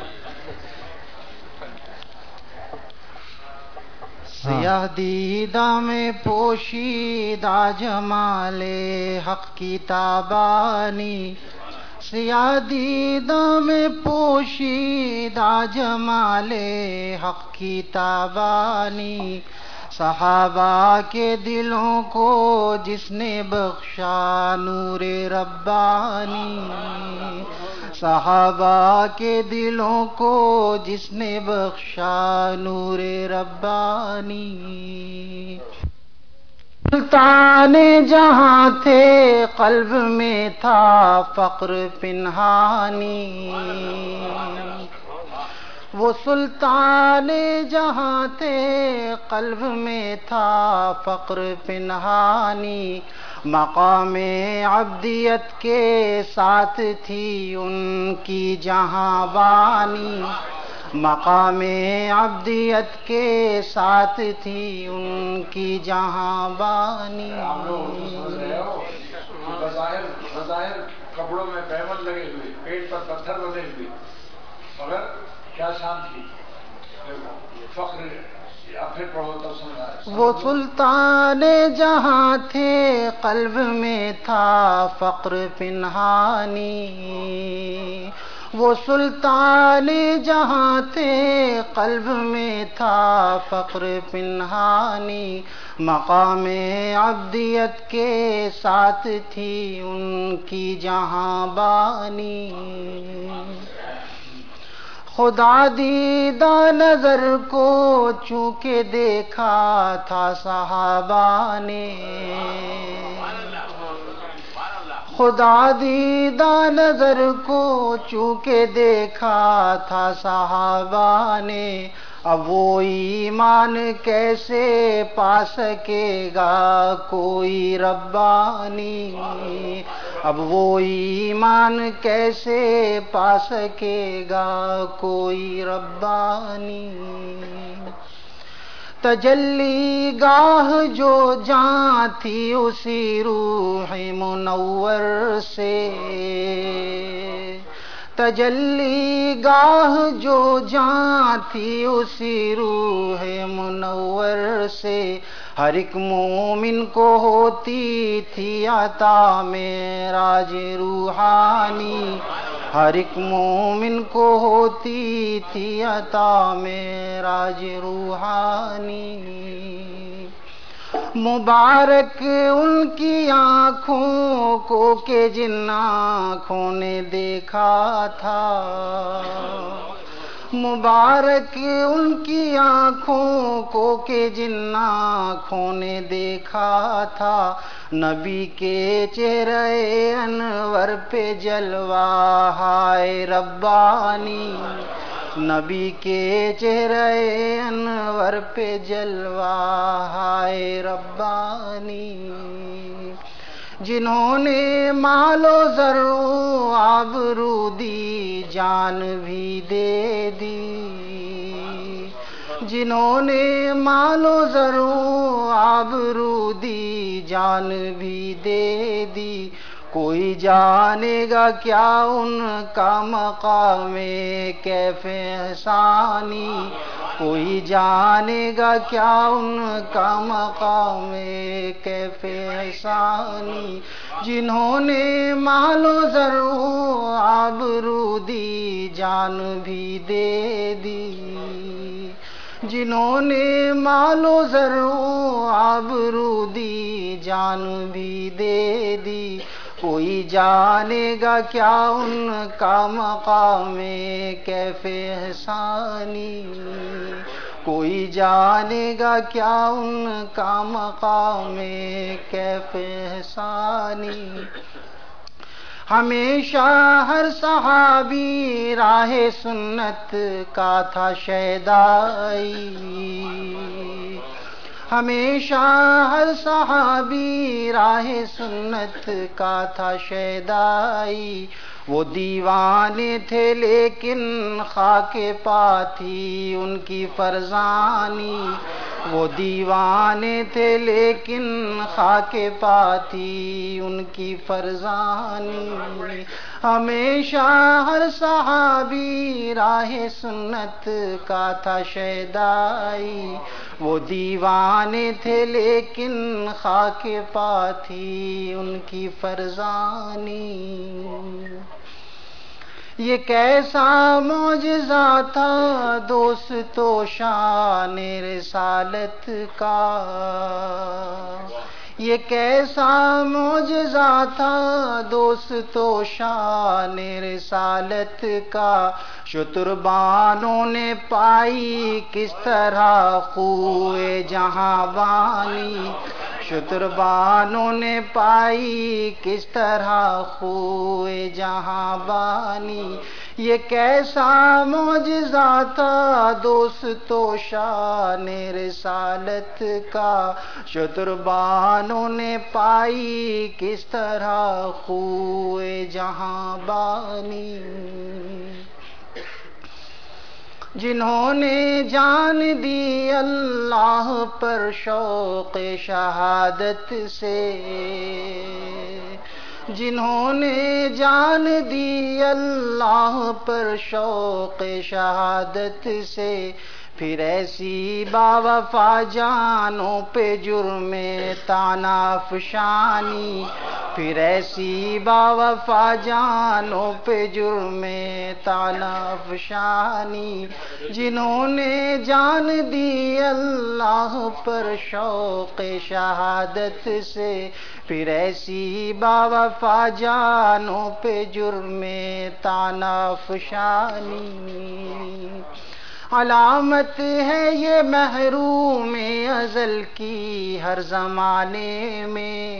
سیاہ دیدہ میں پوشیدہ جمال حق کی تابانی، سیاہ دیدہ میں پوشیدہ جمال حق کی تابانی، صحابہ کے دلوں کو جس نے بخشا نور ربانی، صحابہ کے دلوں کو جس نے بخشا نور ربانی. سلطان جہاں تھے قلب میں تھا فقر پنہانی، وہ سلطان جہاں تھے قلب میں تھا فقر پنہانی، مقام عبدیت کے ساتھ تھی ان کی جہاں بانی، مقام عبدیت کے ساتھ تھی ان کی جہاں بانی. بظاہر کپڑوں میں پیمن لگے ہوئے، پیٹ پر پتھر بندے ہوئے، مگر کیا شان تھی فخر. پھر پڑھو تو سمجھا. وہ سلطان جہاں تھے قلب میں تھا فقر پنہانی، وہ سلطان جہاں تھے قلب میں تھا فقر پنہانی، مقام عبدیت کے ساتھ تھی ان کی جہاں بانی. خدا دیدہ نظر کو چونکہ دیکھا تھا صحابہ نے، خدا دیدہ نظر کو چونکہ دیکھا تھا صحابہ نے، اب وہ ایمان کیسے پا سکے گا کوئی ربانی، اب وہ ایمان کیسے پا سکے گا کوئی ربانی. تجلی گاہ جو جاں تھی اسی روح منور سے، تجلی گاہ جو جاں تھی اسی روح منور سے، ہر ایک مومن کو ہوتی تھی عطا معراج روحانی، ہر ایک مومن کو ہوتی تھی عطا معراج روحانی. مبارک ان کی آنکھوں کو کہ جن آنکھوں نے دیکھا تھا، مبارک ان کی آنکھوں کو کہ جن آنکھوں نے دیکھا تھا، نبی کے چہرے انور پہ جلوہ ہائے ربانی، نبی کے چہرے انور پہ جلوہ ہائے ربانی. جنہوں نے مال و زر و آبرو دی جان بھی دے دی، جنہوں نے مال و زر و آبرو دی جان بھی دے دی، کوئی جانے گا کیا ان کا مقام کیف احسانی، کوئی جانے گا کیا ان کا مقام کیف احسانی. جنہوں نے مال و زر و آبرو دی جان بھی دے دی، جنہوں نے مال و زر و آبرو دی جان بھی دے دی، کوئی جانے گا کیا ان کا مقام کیف احسانی، کوئی جانے گا کیا ان کا مقام کیف احسانی. ہمیشہ ہر صحابی راہ سنت کا تھا شیدائی، ہمیشہ ہر صحابی راہ سنت کا تھا شیدائی، وہ دیوانے تھے لیکن خاک پا تھی ان کی فرزانی، وہ دیوانے تھے لیکن خاک پا تھی ان کی فرزانی، ہمیشہ ہر صحابی راہ سنت کا تھا شیدائی، وہ دیوانے تھے لیکن خاک پا تھی ان کی فرزانی۔ یہ کیسا معجزہ تھا دوستو شان رسالت کا، یہ کیسا معجزہ تھا دوستو شان رسالت کا، شتربانوں نے پائی کس طرح خوئے جہاں بانی، شتربانوں نے پائی کس طرح خوئے جہاں بانی، یہ کیسا معجزہ تھا دوستو شان رسالت کا، شتربانوں نے پائی کس طرح خوئے جہاں بانی، جنہوں نے جان دی اللہ پر شوق شہادت سے، جنہوں نے جان دی اللہ پر شوق شہادت سے، پھر ایسی باوفا جانوں پہ جرم طعنہ افشانی، پھر ایسی باوفا جانوں پہ جرم طعنہ افشانی، جنہوں نے جان دی اللہ پر شوق شہادت سے، پھر ایسی باوفا جانوں پہ جرم طعنہ افشانی، علامت ہے یہ محروم ازل کی ہر زمانے میں،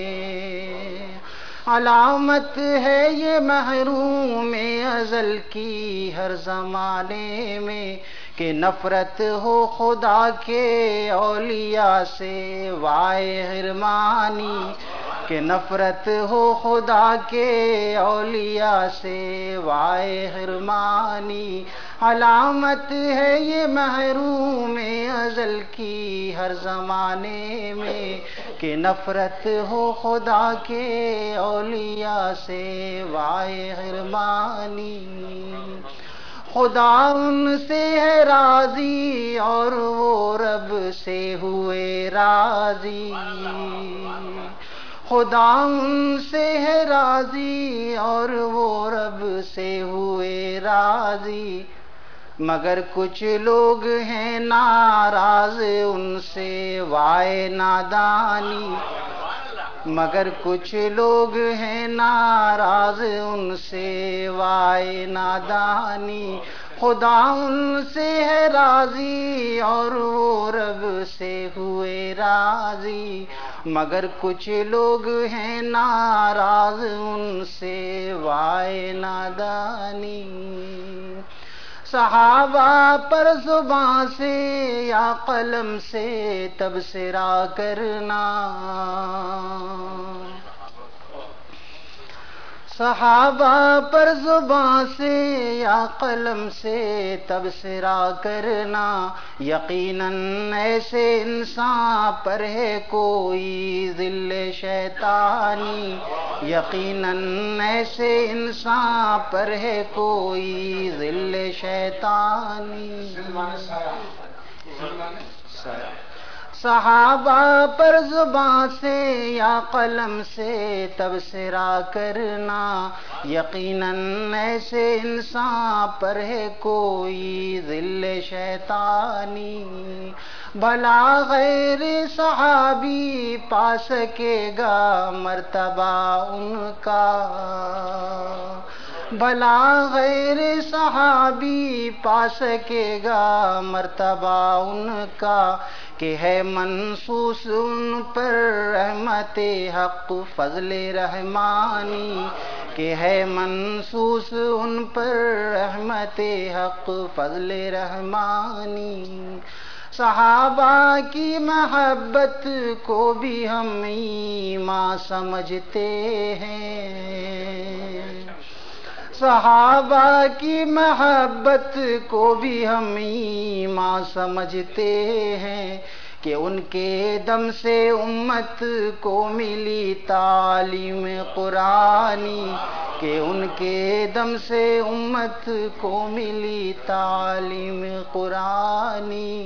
علامت ہے یہ محروم ازل کی ہر زمانے میں، کہ نفرت ہو خدا کے اولیاء سے وائے حرمانی، کہ نفرت ہو خدا کے اولیاء سے وائے حرمانی، علامت ہے یہ محروم ازل کی ہر زمانے میں، کہ نفرت ہو خدا کے اولیاء سے وائے حرمانی، خدا ان سے ہے راضی اور وہ رب سے ہوئے راضی، خدا ان سے ہے راضی اور وہ رب سے ہوئے راضی، مگر کچھ لوگ ہیں ناراض ان سے وائے نادانی، مگر کچھ لوگ ہیں ناراض ان سے وائے نادانی، خدا ان سے ہے راضی اور وہ رب سے ہوئے راضی، مگر کچھ لوگ ہیں ناراض ان سے وائے نادانی، صحابہ پر زباں سے یا قلم سے تبصرہ کرنا، صحابہ پر زباں سے یا قلم سے تبصرہ کرنا، یقیناً ایسے انسان پر ہے کوئی ذل شیطانی، یقیناً ایسے انسان پر ہے کوئی ذل شیطانی، صحابہ پر زباں سے یا قلم سے تبصرہ کرنا، یقیناً ایسے انسان پر ہے کوئی ذل شیطانی، بھلا غیر صحابی پا سکے گا مرتبہ ان کا، بھلا غیر صحابی پا سکے گا مرتبہ ان کا، کہ ہے منصوص ان پر رحمت حق فضل رحمانی، کہ ہے منصوص ان پر رحمت حق فضل رحمانی، صحابہ کی محبت کو بھی ہم ایمان سمجھتے ہیں، صحابہ کی محبت کو بھی ہم ایمان سمجھتے ہیں کہ ان کے دم سے امت کو ملی تعلیم قرآنی، کہ ان کے دم سے امت کو ملی تعلیم قرآنی۔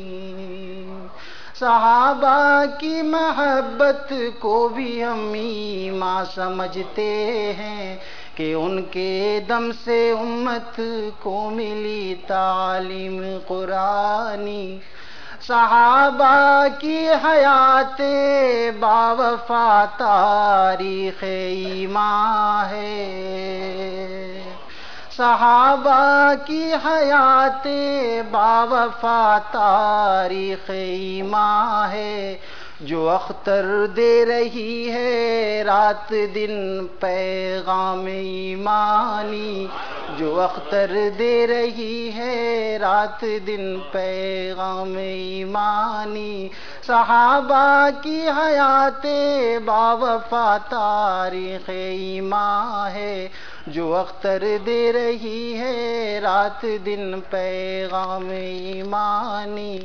صحابہ کی محبت کو بھی ہم ایمان سمجھتے ہیں کہ ان کے دم سے امت کو ملی تعلیم قرآنی۔ صحابہ کی حیات باوفا تاریخ ایمان ہے، صحابہ کی حیات باوفا تاریخ ایمان ہے، جو اختر دے رہی ہے رات دن پیغام ایمانی، جو اختر دے رہی ہے رات دن پیغام ایمانی۔ صحابہ کی حیات باوفا تاریخ ایمان ہے، جو اختر دے رہی ہے رات دن پیغام ایمانی۔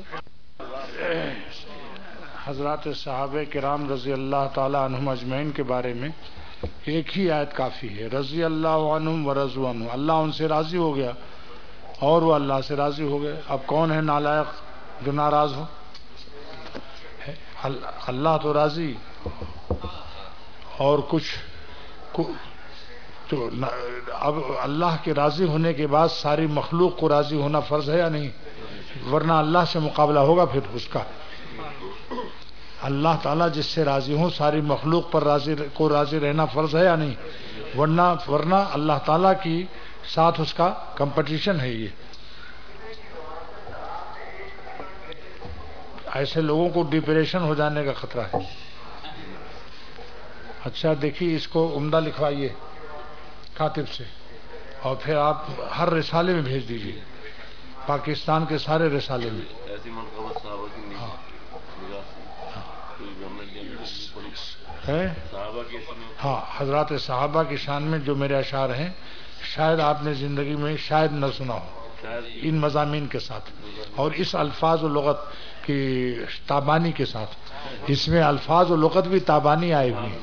حضرات صحابہ کرام رضی اللہ تعالی عنہم اجمعین کے بارے میں ایک ہی آیت کافی ہے، رضی اللہ عنہم ورضوا عنہ، اللہ ان سے راضی ہو گیا اور وہ اللہ سے راضی ہو گئے۔ اب کون ہے نالائق جو ناراض ہو؟ اللہ تو راضی، اور کچھ تو اب اللہ کے راضی ہونے کے بعد ساری مخلوق کو راضی ہونا فرض ہے یا نہیں؟ ورنہ اللہ سے مقابلہ ہوگا پھر اس کا۔ اللہ تعالیٰ جس سے راضی ہوں ساری مخلوق پر راضی کو راضی رہنا فرض ہے یا نہیں؟ ورنہ ورنہ اللہ تعالیٰ کی ساتھ اس کا کمپٹیشن ہے۔ یہ ایسے لوگوں کو ڈپریشن ہو جانے کا خطرہ ہے۔ اچھا دیکھیے، اس کو عمدہ لکھوائیے کاتب سے، اور پھر آپ ہر رسالے میں بھیج دیجیے، پاکستان کے سارے رسالے میں۔ ہاں، حضرات صحابہ کی شان میں جو میرے اشعار ہیں شاید آپ نے زندگی میں شاید نہ سنا ہو، ان مضامین کے ساتھ اور اس الفاظ و لغت کی تابانی کے ساتھ، اس میں الفاظ و لغت بھی تابانی آئے ہوئی،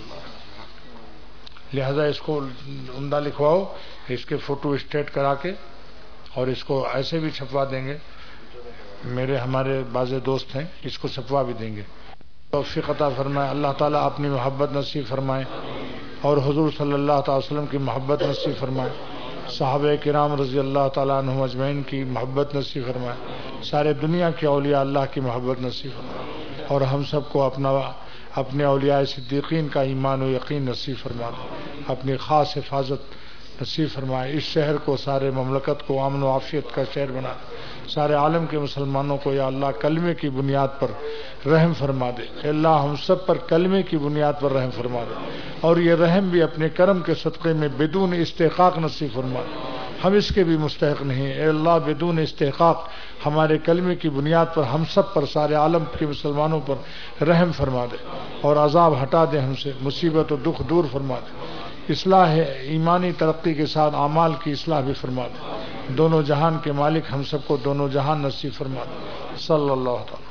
لہذا اس کو عمدہ لکھواؤ، اس کے فوٹو اسٹیٹ کرا کے، اور اس کو ایسے بھی چھپوا دیں گے، میرے ہمارے بعض دوست ہیں اس کو چھپوا بھی دیں گے۔ توفیق عطا فرمائے اللہ تعالیٰ، اپنی محبت نصیب فرمائے اور حضور صلی اللہ تعالی وسلم کی محبت نصیب فرمائے، صحابہ کرام رضی اللہ تعالیٰ عنہم اجمعین کی محبت نصیب فرمائے، سارے دنیا کے اولیاء اللہ کی محبت نصیب فرمائے، اور ہم سب کو اپنا اپنے اولیاء صدیقین کا ایمان و یقین نصیب فرما دے، اپنی خاص حفاظت نصیب فرمائے، اس شہر کو، سارے مملکت کو امن و عافیت کا شہر بنا دے، سارے عالم کے مسلمانوں کو یا اللہ کلمے کی بنیاد پر رحم فرما دے، اے اللہ ہم سب پر کلمے کی بنیاد پر رحم فرما دے، اور یہ رحم بھی اپنے کرم کے صدقے میں بدون استحقاق نصیب فرما دے، ہم اس کے بھی مستحق نہیں، اے اللہ بدون استحقاق ہمارے کلمے کی بنیاد پر ہم سب پر، سارے عالم کے مسلمانوں پر رحم فرما دے، اور عذاب ہٹا دے ہم سے، مصیبت و دکھ دور فرما دے، اصلاح ایمانی ترقی کے ساتھ اعمال کی اصلاح بھی فرما دے، دونوں جہان کے مالک ہم سب کو دونوں جہان نصیب فرما دے، صلی اللہ تعالی